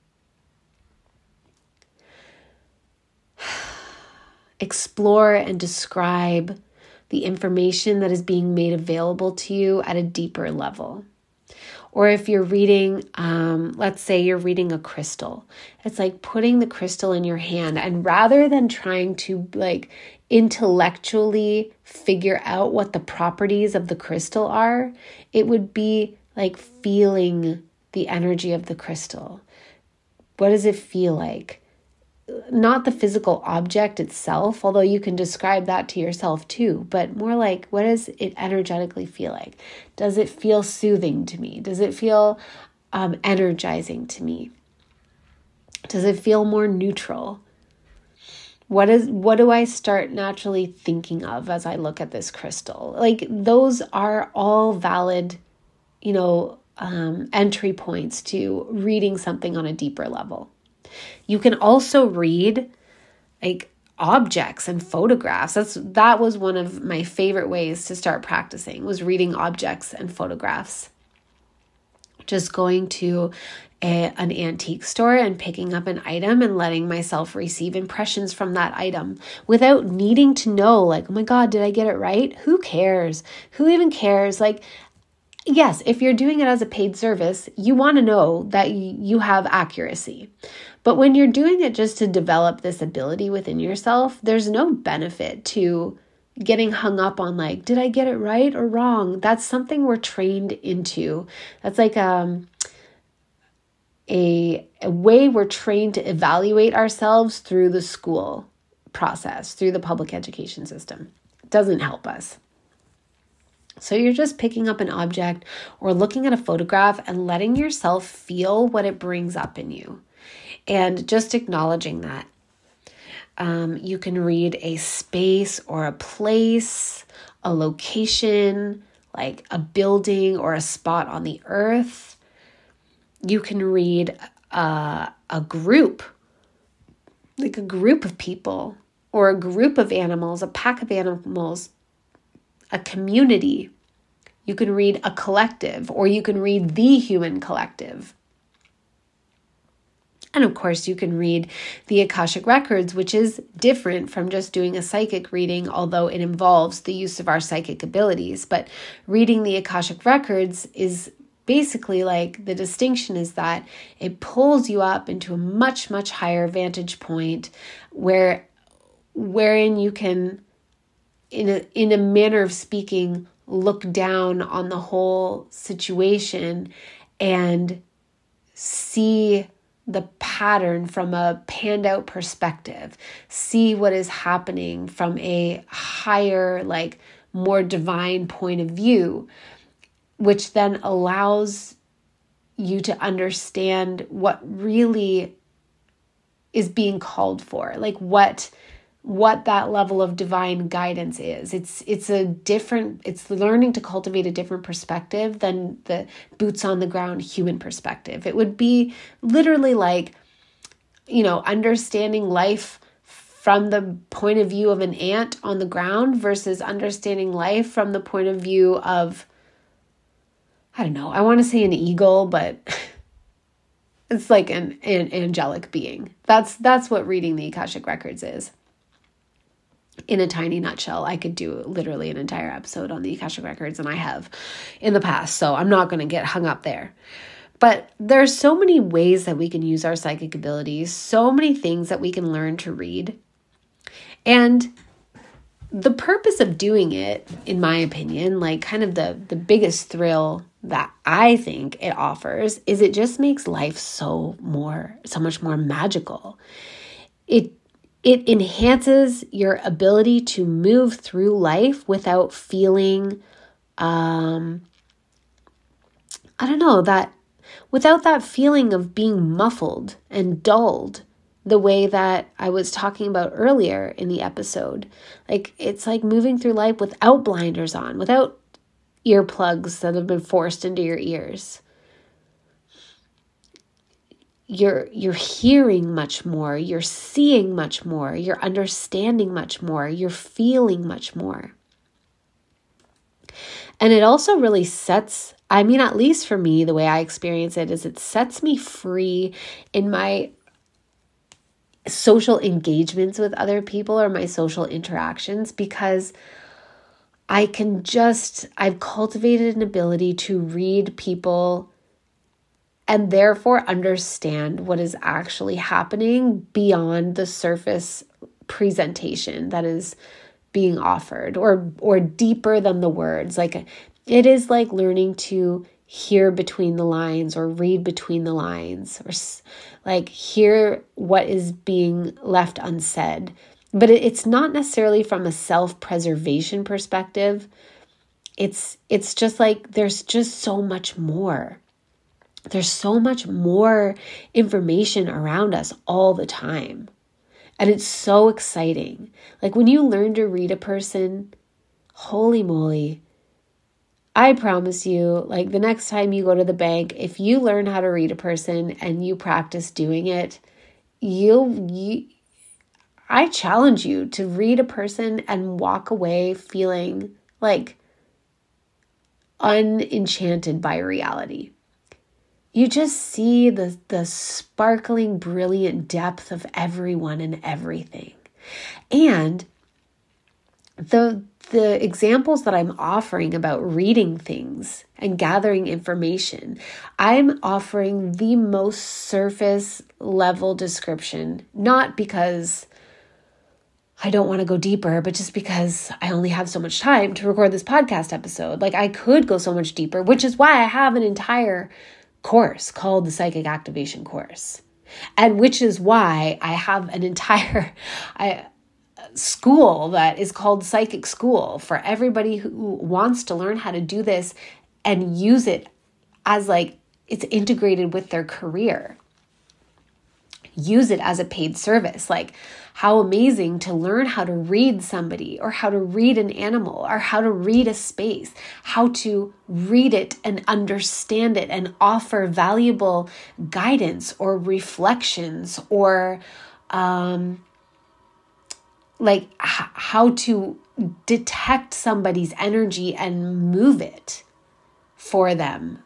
explore and describe the information that is being made available to you at a deeper level. Or if you're reading, um, let's say you're reading a crystal, it's like putting the crystal in your hand, and rather than trying to like intellectually figure out what the properties of the crystal are, it would be like feeling the energy of the crystal, What does it feel like? Not the physical object itself, although you can describe that to yourself too, but more like, what does it energetically feel like? Does it feel soothing to me? Does it feel um, energizing to me? Does it feel more neutral? What is, what do I start naturally thinking of as I look at this crystal? Like, those are all valid, you know, um, entry points to reading something on a deeper level. You can also read like objects and photographs. That's, that was one of my favorite ways to start practicing, was reading objects and photographs. Just going to a, an antique store and picking up an item and letting myself receive impressions from that item without needing to know, like, oh my God, did I get it right? Who cares? Who even cares? Like, yes, if you're doing it as a paid service, you want to know that you have accuracy. But when you're doing it just to develop this ability within yourself, there's no benefit to getting hung up on, like, did I get it right or wrong? That's something we're trained into. That's like um, a, a way we're trained to evaluate ourselves through the school process, through the public education system. It doesn't help us. So you're just picking up an object or looking at a photograph and letting yourself feel what it brings up in you. And just acknowledging that. Um, you can read a space or a place, a location, like a building or a spot on the earth. You can read a, a group, like a group of people or a group of animals, a pack of animals, a community. You can read a collective, or you can read the human collective. And of course, you can read the Akashic Records, which is different from just doing a psychic reading, although it involves the use of our psychic abilities. But reading the Akashic Records is basically like, the distinction is that it pulls you up into a much, much higher vantage point where, wherein you can, in a, in a manner of speaking, look down on the whole situation and see the pattern from a panned out perspective, see what is happening from a higher, like more divine point of view, which then allows you to understand what really is being called for, like what what that level of divine guidance is. It's it's a different, it's learning to cultivate a different perspective than the boots on the ground human perspective. It would be literally like, you know, understanding life from the point of view of an ant on the ground versus understanding life from the point of view of, I don't know, I want to say an eagle, but it's like an, an angelic being. That's that's what reading the Akashic Records is. In a tiny nutshell. I could do literally an entire episode on the Akashic Records, and I have in the past, so I'm not going to get hung up there. But there's so many ways that we can use our psychic abilities, so many things that we can learn to read. And the purpose of doing it, in my opinion, like kind of the, the biggest thrill that I think it offers, is it just makes life so more, so much more magical. It It enhances your ability to move through life without feeling, um, I don't know, that without that feeling of being muffled and dulled the way that I was talking about earlier in the episode. Like, it's like moving through life without blinders on, without earplugs that have been forced into your ears. You're you're hearing much more, you're seeing much more, you're understanding much more, you're feeling much more. And it also really sets, I mean, at least for me, the way I experience it is it sets me free in my social engagements with other people or my social interactions, because I can just, I've cultivated an ability to read people and therefore understand what is actually happening beyond the surface presentation that is being offered, or or deeper than the words. Like, it is like learning to hear between the lines or read between the lines or like hear what is being left unsaid. But it's not necessarily from a self-preservation perspective. It's it's just like there's just so much more. There's so much more information around us all the time. And it's so exciting. Like when you learn to read a person, holy moly, I promise you, like the next time you go to the bank, if you learn how to read a person and you practice doing it, you'll, you, I challenge you to read a person and walk away feeling like unenchanted by reality. You just see the, the sparkling, brilliant depth of everyone and everything. And the The examples that I'm offering about reading things and gathering information, I'm offering the most surface level description, not because I don't want to go deeper, but just because I only have so much time to record this podcast episode. Like I could go so much deeper, which is why I have an entire course called the Psychic Activation Course. And which is why I have an entire... I. school that is called Psychic School for everybody who wants to learn how to do this and use it as like it's integrated with their career. Use it as a paid service. Like how amazing to learn how to read somebody or how to read an animal or how to read a space, how to read it and understand it and offer valuable guidance or reflections or um like h- how to detect somebody's energy and move it for them.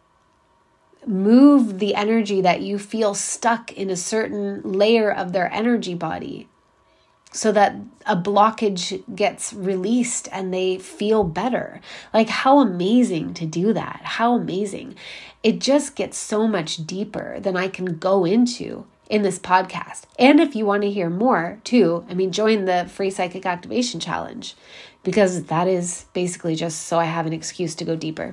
Move the energy that you feel stuck in a certain layer of their energy body so that a blockage gets released and they feel better. Like how amazing to do that. How amazing. It just gets so much deeper than I can go into in this podcast. And if you want to hear more too, I mean, join the free Psychic Activation Challenge because that is basically just so I have an excuse to go deeper.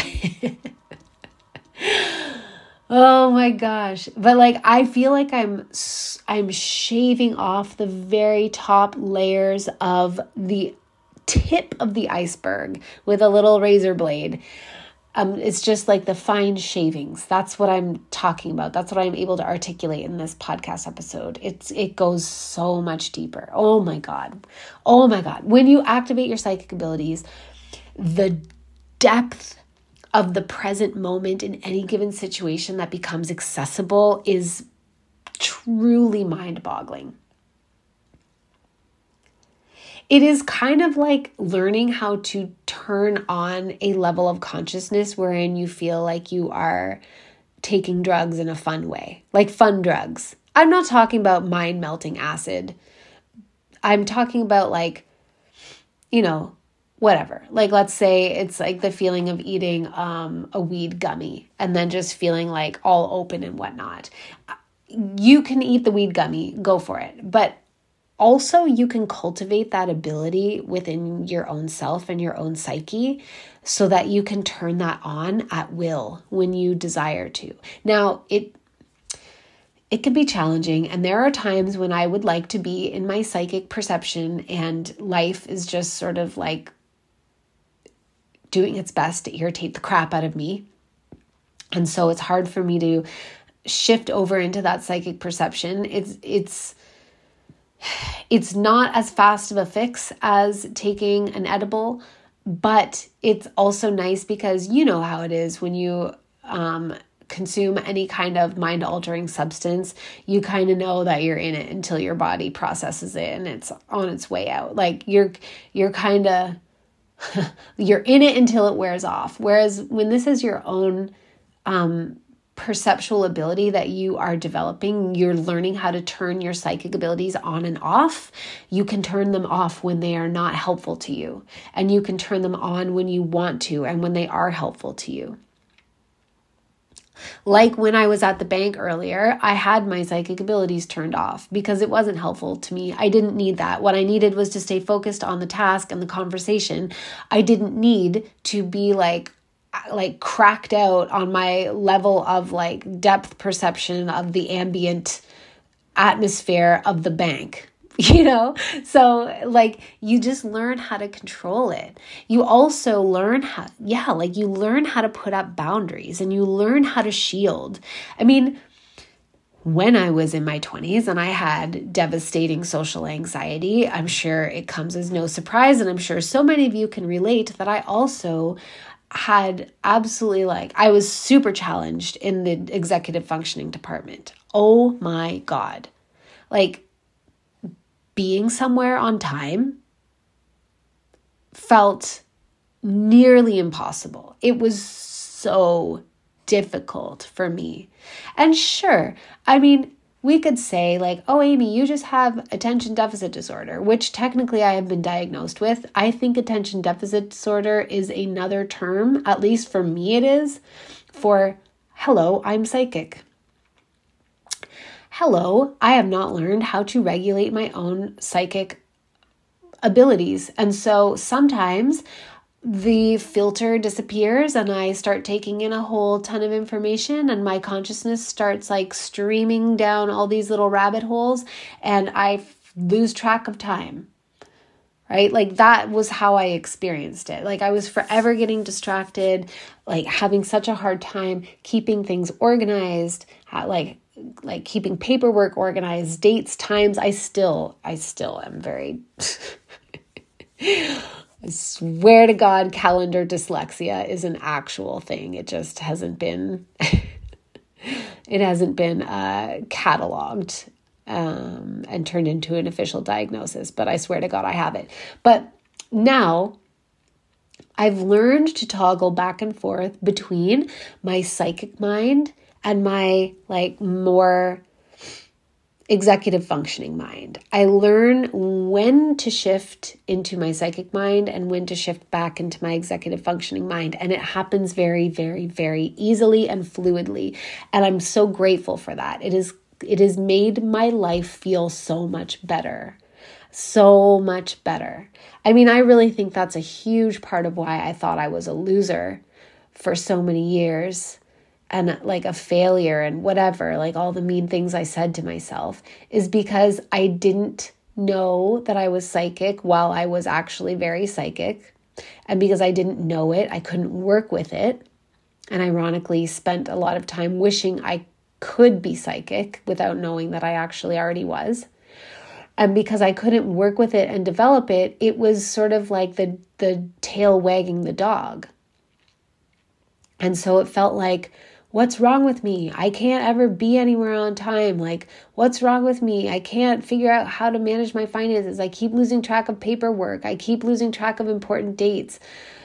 Oh my gosh. But like, I feel like I'm, I'm shaving off the very top layers of the tip of the iceberg with a little razor blade. Um, it's just like the fine shavings. That's what I'm talking about. That's what I'm able to articulate in this podcast episode. It's it goes so much deeper. Oh my God. Oh my God. When you activate your psychic abilities, the depth of the present moment in any given situation that becomes accessible is truly mind-boggling. It is kind of like learning how to turn on a level of consciousness wherein you feel like you are taking drugs in a fun way, like fun drugs. I'm not talking about mind-melting acid. I'm talking about like, you know, whatever. Like, let's say it's like the feeling of eating um, a weed gummy and then just feeling like all open and whatnot. You can eat the weed gummy, go for it. But also, you can cultivate that ability within your own self and your own psyche so that you can turn that on at will when you desire to. Now, it it can be challenging, and there are times when I would like to be in my psychic perception and life is just sort of like doing its best to irritate the crap out of me. And so it's hard for me to shift over into that psychic perception. It's it's It's not as fast of a fix as taking an edible, but it's also nice because you know how it is when you um, consume any kind of mind-altering substance. You kind of know that you're in it until your body processes it and it's on its way out. Like you're you're kind of you're in it until it wears off. Whereas when this is your own um, perceptual ability that you are developing, you're learning how to turn your psychic abilities on and off. You can turn them off when they are not helpful to you, and you can turn them on when you want to and when they are helpful to you. Like when I was at the bank earlier, I had my psychic abilities turned off because it wasn't helpful to me. I didn't need that. What I needed was to stay focused on the task and the conversation. I didn't need to be like like cracked out on my level of like depth perception of the ambient atmosphere of the bank, you know? So like you just learn how to control it. You also learn how, yeah, like you learn how to put up boundaries and you learn how to shield. I mean, when I was in my twenties and I had devastating social anxiety, I'm sure it comes as no surprise. And I'm sure so many of you can relate that I also had absolutely like, I was super challenged in the executive functioning department. Oh my God. Like being somewhere on time felt nearly impossible. It was so difficult for me. And sure, I mean, we could say like, oh, Amy, you just have attention deficit disorder, which technically I have been diagnosed with. I think attention deficit disorder is another term, at least for me it is, for hello, I'm psychic. Hello, I have not learned how to regulate my own psychic abilities. And so sometimes the filter disappears and I start taking in a whole ton of information and my consciousness starts like streaming down all these little rabbit holes and I f- lose track of time, right? Like that was how I experienced it. Like I was forever getting distracted, like having such a hard time keeping things organized, like like keeping paperwork organized, dates, times. I still, I still am very... I swear to God, calendar dyslexia is an actual thing. It just hasn't been, it hasn't been uh, cataloged um, and turned into an official diagnosis. But I swear to God, I have it. But now I've learned to toggle back and forth between my psychic mind and my like more executive functioning mind. I learn when to shift into my psychic mind and when to shift back into my executive functioning mind. And it happens very, very, very easily and fluidly. And I'm so grateful for that. It is, it has made my life feel so much better. So much better. I mean, I really think that's a huge part of why I thought I was a loser for so many years. And like a failure and whatever, like all the mean things I said to myself, is because I didn't know that I was psychic while I was actually very psychic. And because I didn't know it, I couldn't work with it. And ironically, spent a lot of time wishing I could be psychic without knowing that I actually already was. And because I couldn't work with it and develop it, it was sort of like the, the tail wagging the dog. And so it felt like, what's wrong with me? I can't ever be anywhere on time. Like, what's wrong with me? I can't figure out how to manage my finances. I keep losing track of paperwork. I keep losing track of important dates.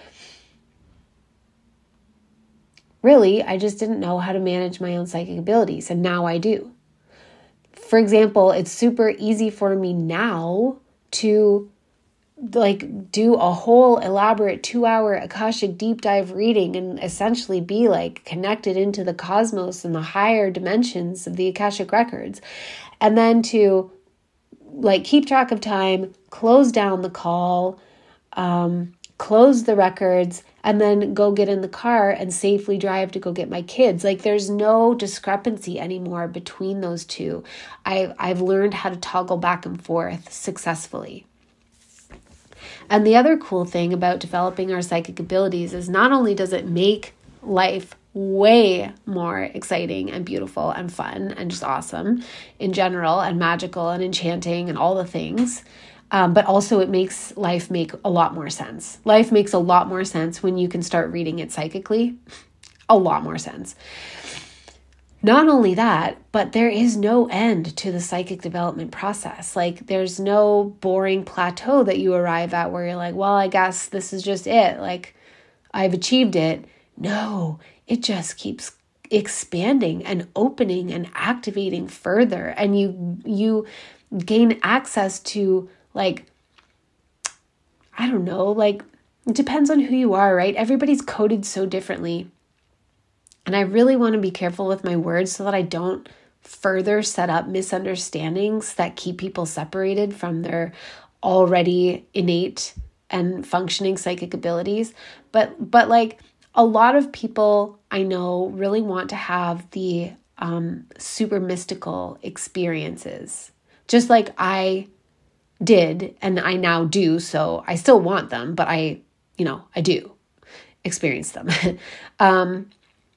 Really, I just didn't know how to manage my own psychic abilities, and now I do. For example, it's super easy for me now to like do a whole elaborate two hour Akashic deep dive reading and essentially be like connected into the cosmos and the higher dimensions of the Akashic records. And then to like keep track of time, close down the call, um, close the records, and then go get in the car and safely drive to go get my kids. Like there's no discrepancy anymore between those two. I, I've learned how to toggle back and forth successfully. And the other cool thing about developing our psychic abilities is not only does it make life way more exciting and beautiful and fun and just awesome in general and magical and enchanting and all the things, um, but also it makes life make a lot more sense. Life makes a lot more sense when you can start reading it psychically. A lot more sense. Not only that, but there is no end to the psychic development process. Like there's no boring plateau that you arrive at where you're like, well, I guess this is just it. Like I've achieved it. No, it just keeps expanding and opening and activating further. And you, you gain access to like, I don't know, like it depends on who you are, right? Everybody's coded so differently. And I really want to be careful with my words so that I don't further set up misunderstandings that keep people separated from their already innate and functioning psychic abilities. But, but like a lot of people I know really want to have the um, super mystical experiences, just like I did and I now do. So I still want them, but I, you know, I do experience them. um,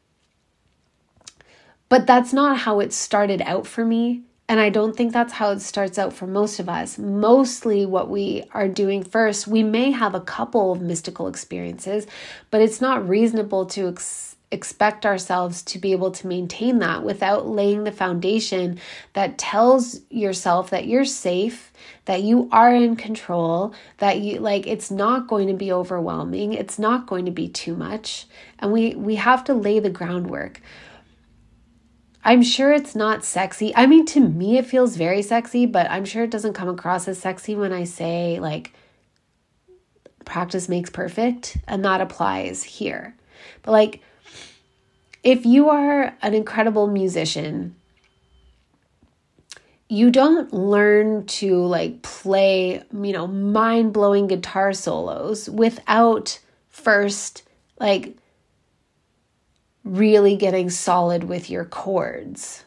but that's not how it started out for me. And I don't think that's how it starts out for most of us. Mostly what we are doing first, we may have a couple of mystical experiences, but it's not reasonable to ex- expect ourselves to be able to maintain that without laying the foundation that tells yourself that you're safe, that you are in control, that you like it's not going to be overwhelming, it's not going to be too much. And we we have to lay the groundwork. I'm sure it's not sexy. I mean, to me, it feels very sexy, but I'm sure it doesn't come across as sexy when I say, like, practice makes perfect, and that applies here. But, like, if you are an incredible musician, you don't learn to, like, play, you know, mind-blowing guitar solos without first, like, really getting solid with your chords,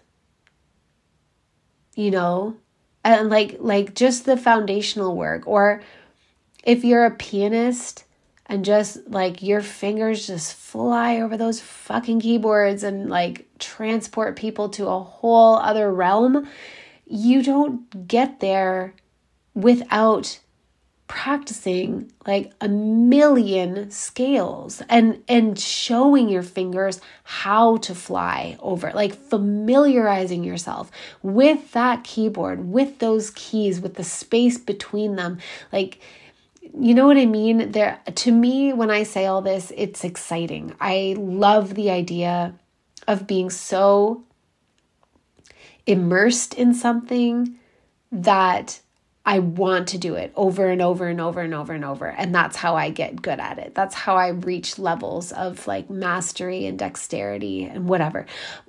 you know, and like, like just the foundational work. Or if you're a pianist and just like your fingers just fly over those fucking keyboards and like transport people to a whole other realm, you don't get there without practicing like a million scales and and showing your fingers how to fly over, like familiarizing yourself with that keyboard, with those keys, with the space between them. Like, you know what I mean? There, to me, when I say all this, it's exciting. I love the idea of being so immersed in something that I want to do it over and over and over and over and over. And that's how I get good at it. That's how I reach levels of like mastery and dexterity and whatever.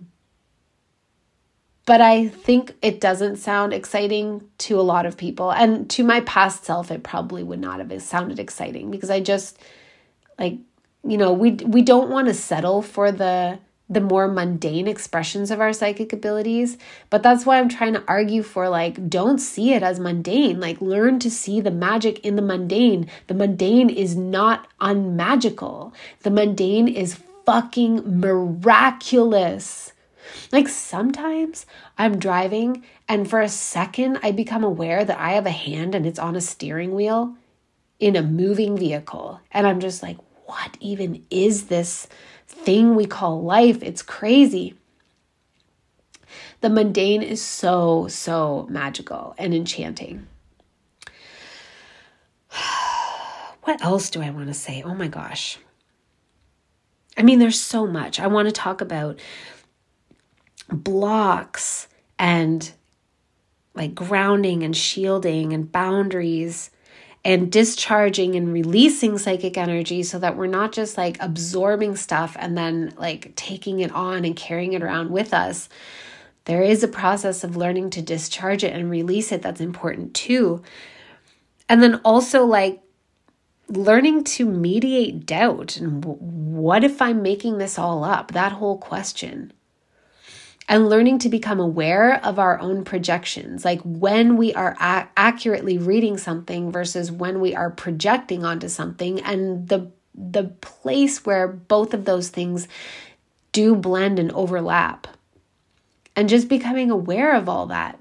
But I think it doesn't sound exciting to a lot of people. And to my past self, it probably would not have sounded exciting because I just like, you know, we we don't want to settle for the the more mundane expressions of our psychic abilities. But that's why I'm trying to argue for like, don't see it as mundane. Like, learn to see the magic in the mundane. The mundane is not unmagical. The mundane is fucking miraculous. Like, sometimes I'm driving and for a second I become aware that I have a hand and it's on a steering wheel in a moving vehicle. And I'm just like, what even is this thing we call life? It's crazy. The mundane is so, so magical and enchanting. What else do I want to say? Oh my gosh. I mean, there's so much. I want to talk about blocks and like grounding and shielding and boundaries and discharging and releasing psychic energy so that we're not just like absorbing stuff and then like taking it on and carrying it around with us. There is a process of learning to discharge it and release it that's important too. And then also like learning to mediate doubt and what if I'm making this all up? That whole question. And learning to become aware of our own projections, like when we are a- accurately reading something versus when we are projecting onto something, and the the place where both of those things do blend and overlap. And just becoming aware of all that.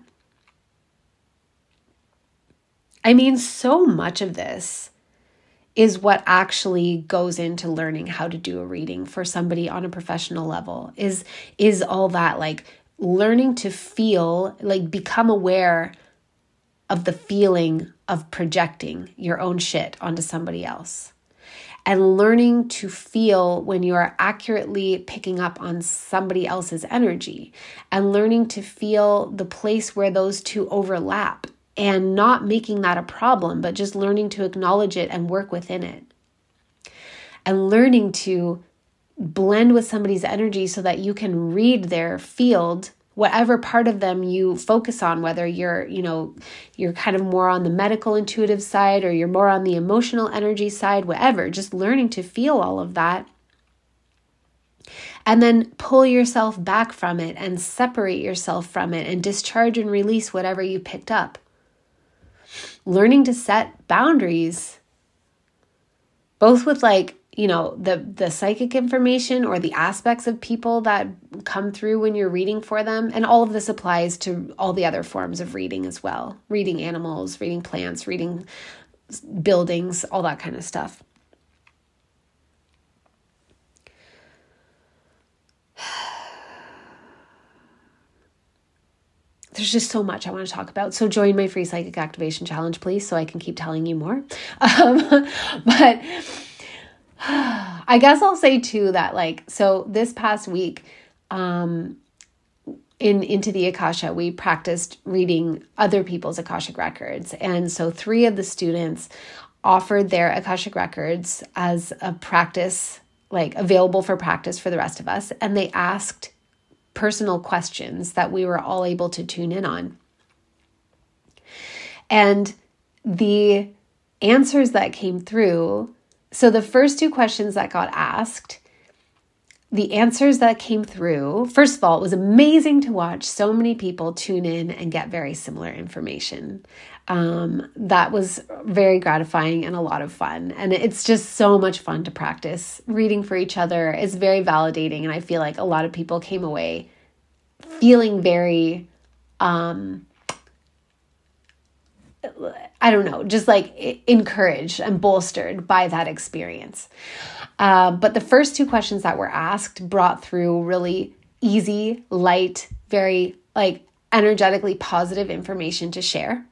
I mean, so much of this is what actually goes into learning how to do a reading for somebody on a professional level, is, is all that, like learning to feel, like become aware of the feeling of projecting your own shit onto somebody else. And learning to feel when you are accurately picking up on somebody else's energy. And learning to feel the place where those two overlap. And not making that a problem, but just learning to acknowledge it and work within it. And learning to blend with somebody's energy so that you can read their field, whatever part of them you focus on, whether you're, you know, you're kind of more on the medical intuitive side or you're more on the emotional energy side, whatever, just learning to feel all of that And then pull yourself back from it and separate yourself from it and discharge and release whatever you picked up. Learning to set boundaries, both with like, you know, the, the psychic information or the aspects of people that come through when you're reading for them. And all of this applies to all the other forms of reading as well. Reading animals, reading plants, reading buildings, all that kind of stuff. There's just so much I want to talk about. So join my free psychic activation challenge, please, so I can keep telling you more. Um, but I guess I'll say too that like, so this past week, um, in Into the Akasha, we practiced reading other people's Akashic records. And so three of the students offered their Akashic records as a practice, like available for practice for the rest of us. And they asked personal questions that we were all able to tune in on. And the answers that came through, so the first two questions that got asked, the answers that came through, first of all, it was amazing to watch so many people tune in and get very similar information. Um, that was very gratifying and a lot of fun. And it's just so much fun to practice. Reading for each other is very validating. And I feel like a lot of people came away feeling very, um, I don't know, just like encouraged and bolstered by that experience. Uh, but the first two questions that were asked brought through really easy, light, very like energetically positive information to share.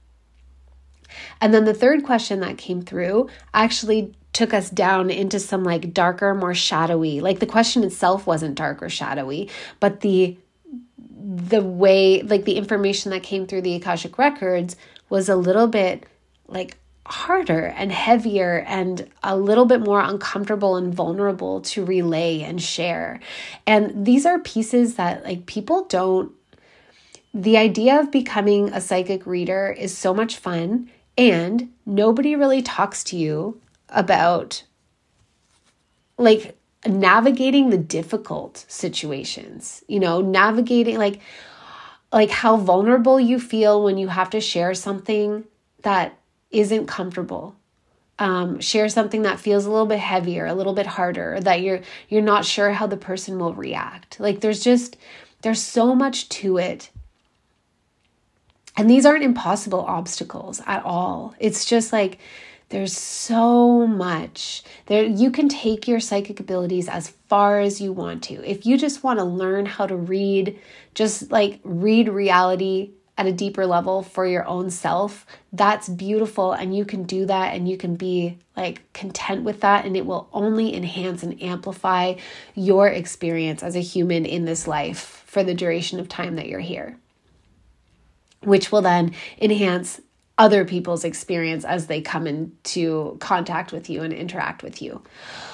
And then the third question that came through actually took us down into some like darker, more shadowy, like the question itself wasn't dark or shadowy, but the the way, like the information that came through the Akashic records was a little bit like harder and heavier and a little bit more uncomfortable and vulnerable to relay and share. And these are pieces that like people don't, the idea of becoming a psychic reader is so much fun, and nobody really talks to you about like navigating the difficult situations, you know, navigating like, like how vulnerable you feel when you have to share something that isn't comfortable. Um, share something that feels a little bit heavier, a little bit harder, that you're, you're not sure how the person will react. Like there's just, there's so much to it. And these aren't impossible obstacles at all. It's just like, there's so much there. You can take your psychic abilities as far as you want to. If you just want to learn how to read, just like read reality at a deeper level for your own self, that's beautiful. And you can do that and you can be like content with that. And it will only enhance and amplify your experience as a human in this life for the duration of time that you're here, which will then enhance other people's experience as they come into contact with you and interact with you.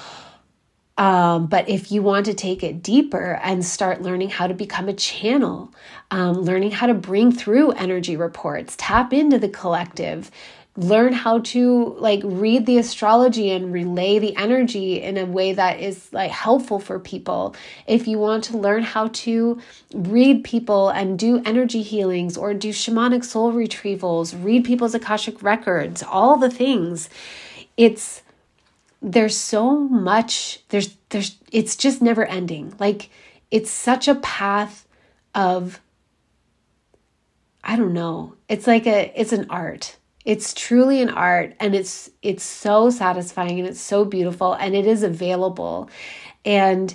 Um, but if you want to take it deeper and start learning how to become a channel, um, learning how to bring through energy reports, tap into the collective, learn how to like read the astrology and relay the energy in a way that is like helpful for people. If you want to learn how to read people and do energy healings or do shamanic soul retrievals, read people's Akashic records, all the things, it's, there's so much, there's, there's, it's just never ending. Like it's such a path of, I don't know, it's like a, it's an art. It's truly an art, and it's it's so satisfying and it's so beautiful, and it is available. And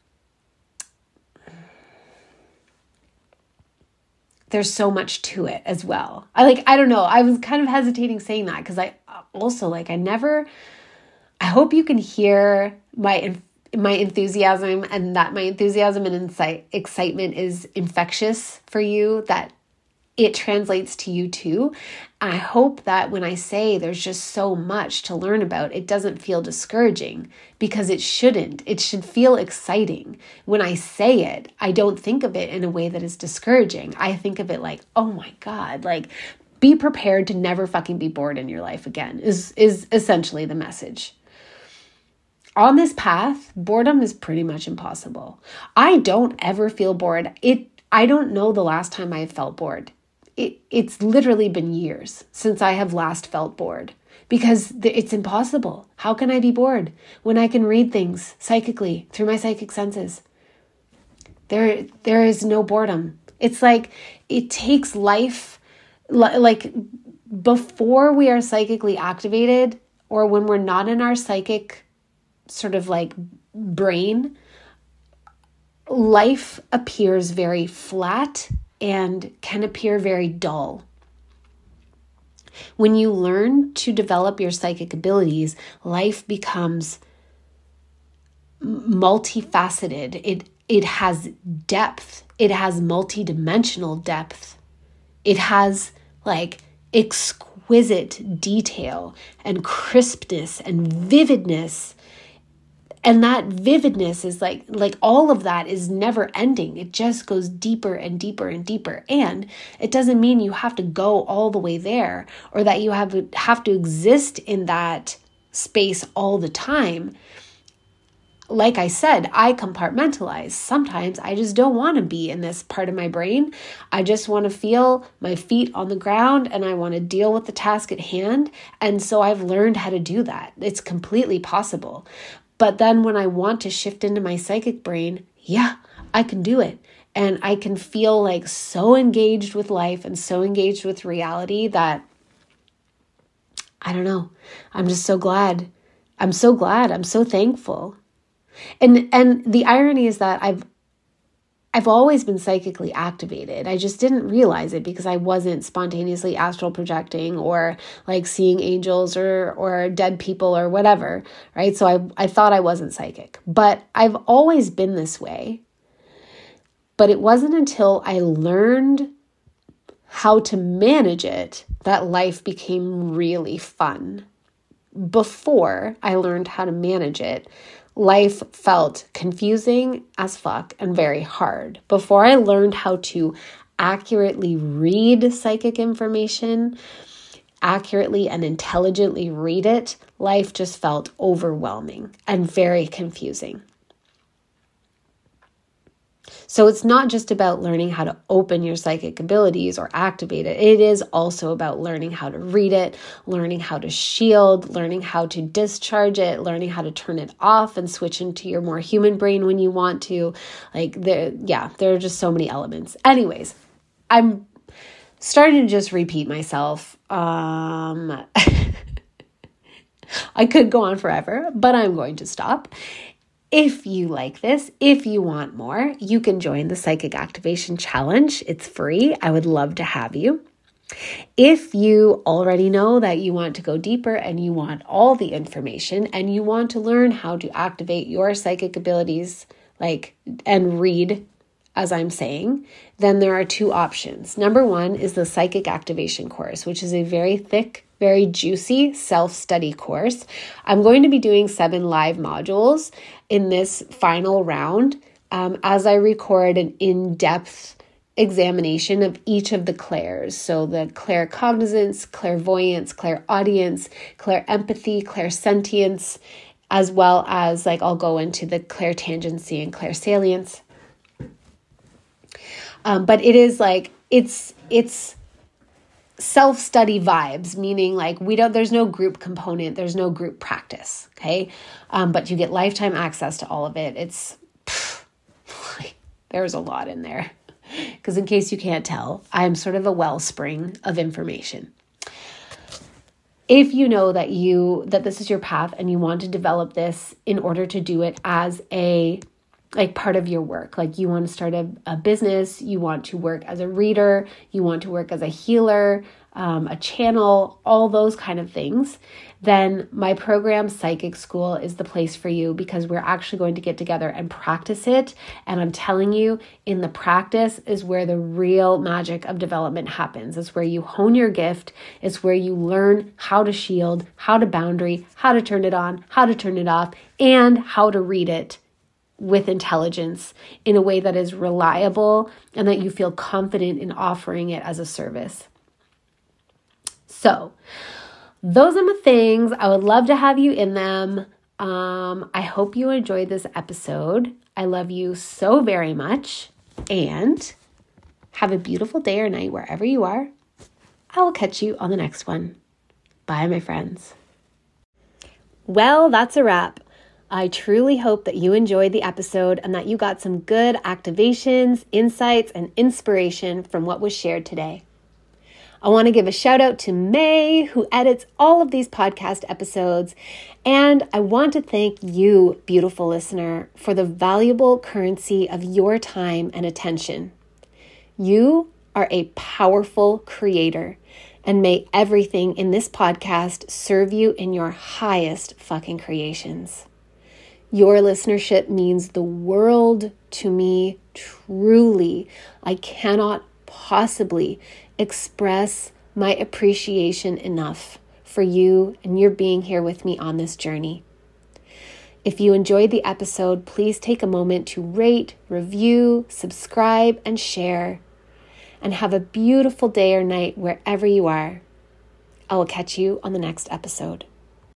there's so much to it as well. I like, I don't know. I was kind of hesitating saying that because I also like, I never, I hope you can hear my my enthusiasm, and that my enthusiasm and insight, excitement is infectious for you, that it translates to you too. I hope that when I say there's just so much to learn about, it doesn't feel discouraging, because it shouldn't. It should feel exciting. When I say it, I don't think of it in a way that is discouraging. I think of it like, oh my God, like be prepared to never fucking be bored in your life again is, is essentially the message. on this path, boredom is pretty much impossible. I don't ever feel bored. It, I don't know the last time I felt bored. It, it's literally been years since I have last felt bored because it's impossible. How can I be bored when I can read things psychically through my psychic senses? There, there is no boredom. It's like it takes life, like before we are psychically activated or when we're not in our psychic sort of like brain, life appears very flat and can appear very dull. When you learn to develop your psychic abilities, life becomes multifaceted. It it has depth. It has multidimensional depth. It has like exquisite detail and crispness and vividness. And that vividness is like, like all of that is never ending. It just goes deeper and deeper and deeper. And it doesn't mean you have to go all the way there or that you have to, have to exist in that space all the time. Like I said, I compartmentalize. Sometimes I just don't want to be in this part of my brain. I just want to feel my feet on the ground and I want to deal with the task at hand. And so I've learned how to do that. It's completely possible. But then when I want to shift into my psychic brain, yeah, I can do it. And I can feel like so engaged with life and so engaged with reality that, I don't know, I'm just so glad. I'm so glad. I'm so thankful. And and the irony is that I've I've always been psychically activated. I just didn't realize it because I wasn't spontaneously astral projecting or like seeing angels or or dead people or whatever, right? So I I thought I wasn't psychic, but I've always been this way. But it wasn't until I learned how to manage it that life became really fun. Before I learned how to manage it, life felt confusing as fuck and very hard. Before I learned how to accurately read psychic information, accurately and intelligently read it, life just felt overwhelming and very confusing. So it's not just about learning how to open your psychic abilities or activate it. It is also about learning how to read it, learning how to shield, learning how to discharge it, learning how to turn it off and switch into your more human brain when you want to. Like there, yeah, there are just so many elements. Anyways, I'm starting to just repeat myself. Um, I could go on forever, but I'm going to stop. If you like this, if you want more, you can join the Psychic Activation Challenge. It's free. I would love to have you. If you already know that you want to go deeper and you want all the information and you want to learn how to activate your psychic abilities, like, and read as I'm saying, then there are two options. Number one is the Psychic Activation course, which is a very thick, very juicy self-study course. I'm going to be doing seven live modules in this final round um, as I record an in-depth examination of each of the clairs. So the claircognizance, clairvoyance, clairaudience, clairempathy, clairsentience, as well as like I'll go into the clairtangency and clairsalience. Um, but it is like, it's, it's self-study vibes, meaning like we don't, there's no group component, there's no group practice. Okay. Um, but you get lifetime access to all of it. It's, pff, there's a lot in there because in case you can't tell, I'm sort of a wellspring of information. If you know that you, that this is your path and you want to develop this in order to do it as a like part of your work, like you want to start a, a business, you want to work as a reader, you want to work as a healer, um, a channel, all those kind of things, then my program Psychic School is the place for you because we're actually going to get together and practice it. And I'm telling you, in the practice is where the real magic of development happens. It's where you hone your gift. It's where you learn how to shield, how to boundary, how to turn it on, how to turn it off, and how to read it with intelligence in a way that is reliable and that you feel confident in offering it as a service. So those are the things. I would love to have you in them. Um, I hope you enjoyed this episode. I love you so very much, and have a beautiful day or night wherever you are. I will catch you on the next one. Bye, my friends. Well, that's a wrap. I truly hope that you enjoyed the episode and that you got some good activations, insights, and inspiration from what was shared today. I want to give a shout out to May, who edits all of these podcast episodes. And I want to thank you, beautiful listener, for the valuable currency of your time and attention. You are a powerful creator, and may everything in this podcast serve you in your highest fucking creations. Your listenership means the world to me, truly. I cannot possibly express my appreciation enough for you and your being here with me on this journey. If you enjoyed the episode, please take a moment to rate, review, subscribe, and share. And have a beautiful day or night wherever you are. I will catch you on the next episode.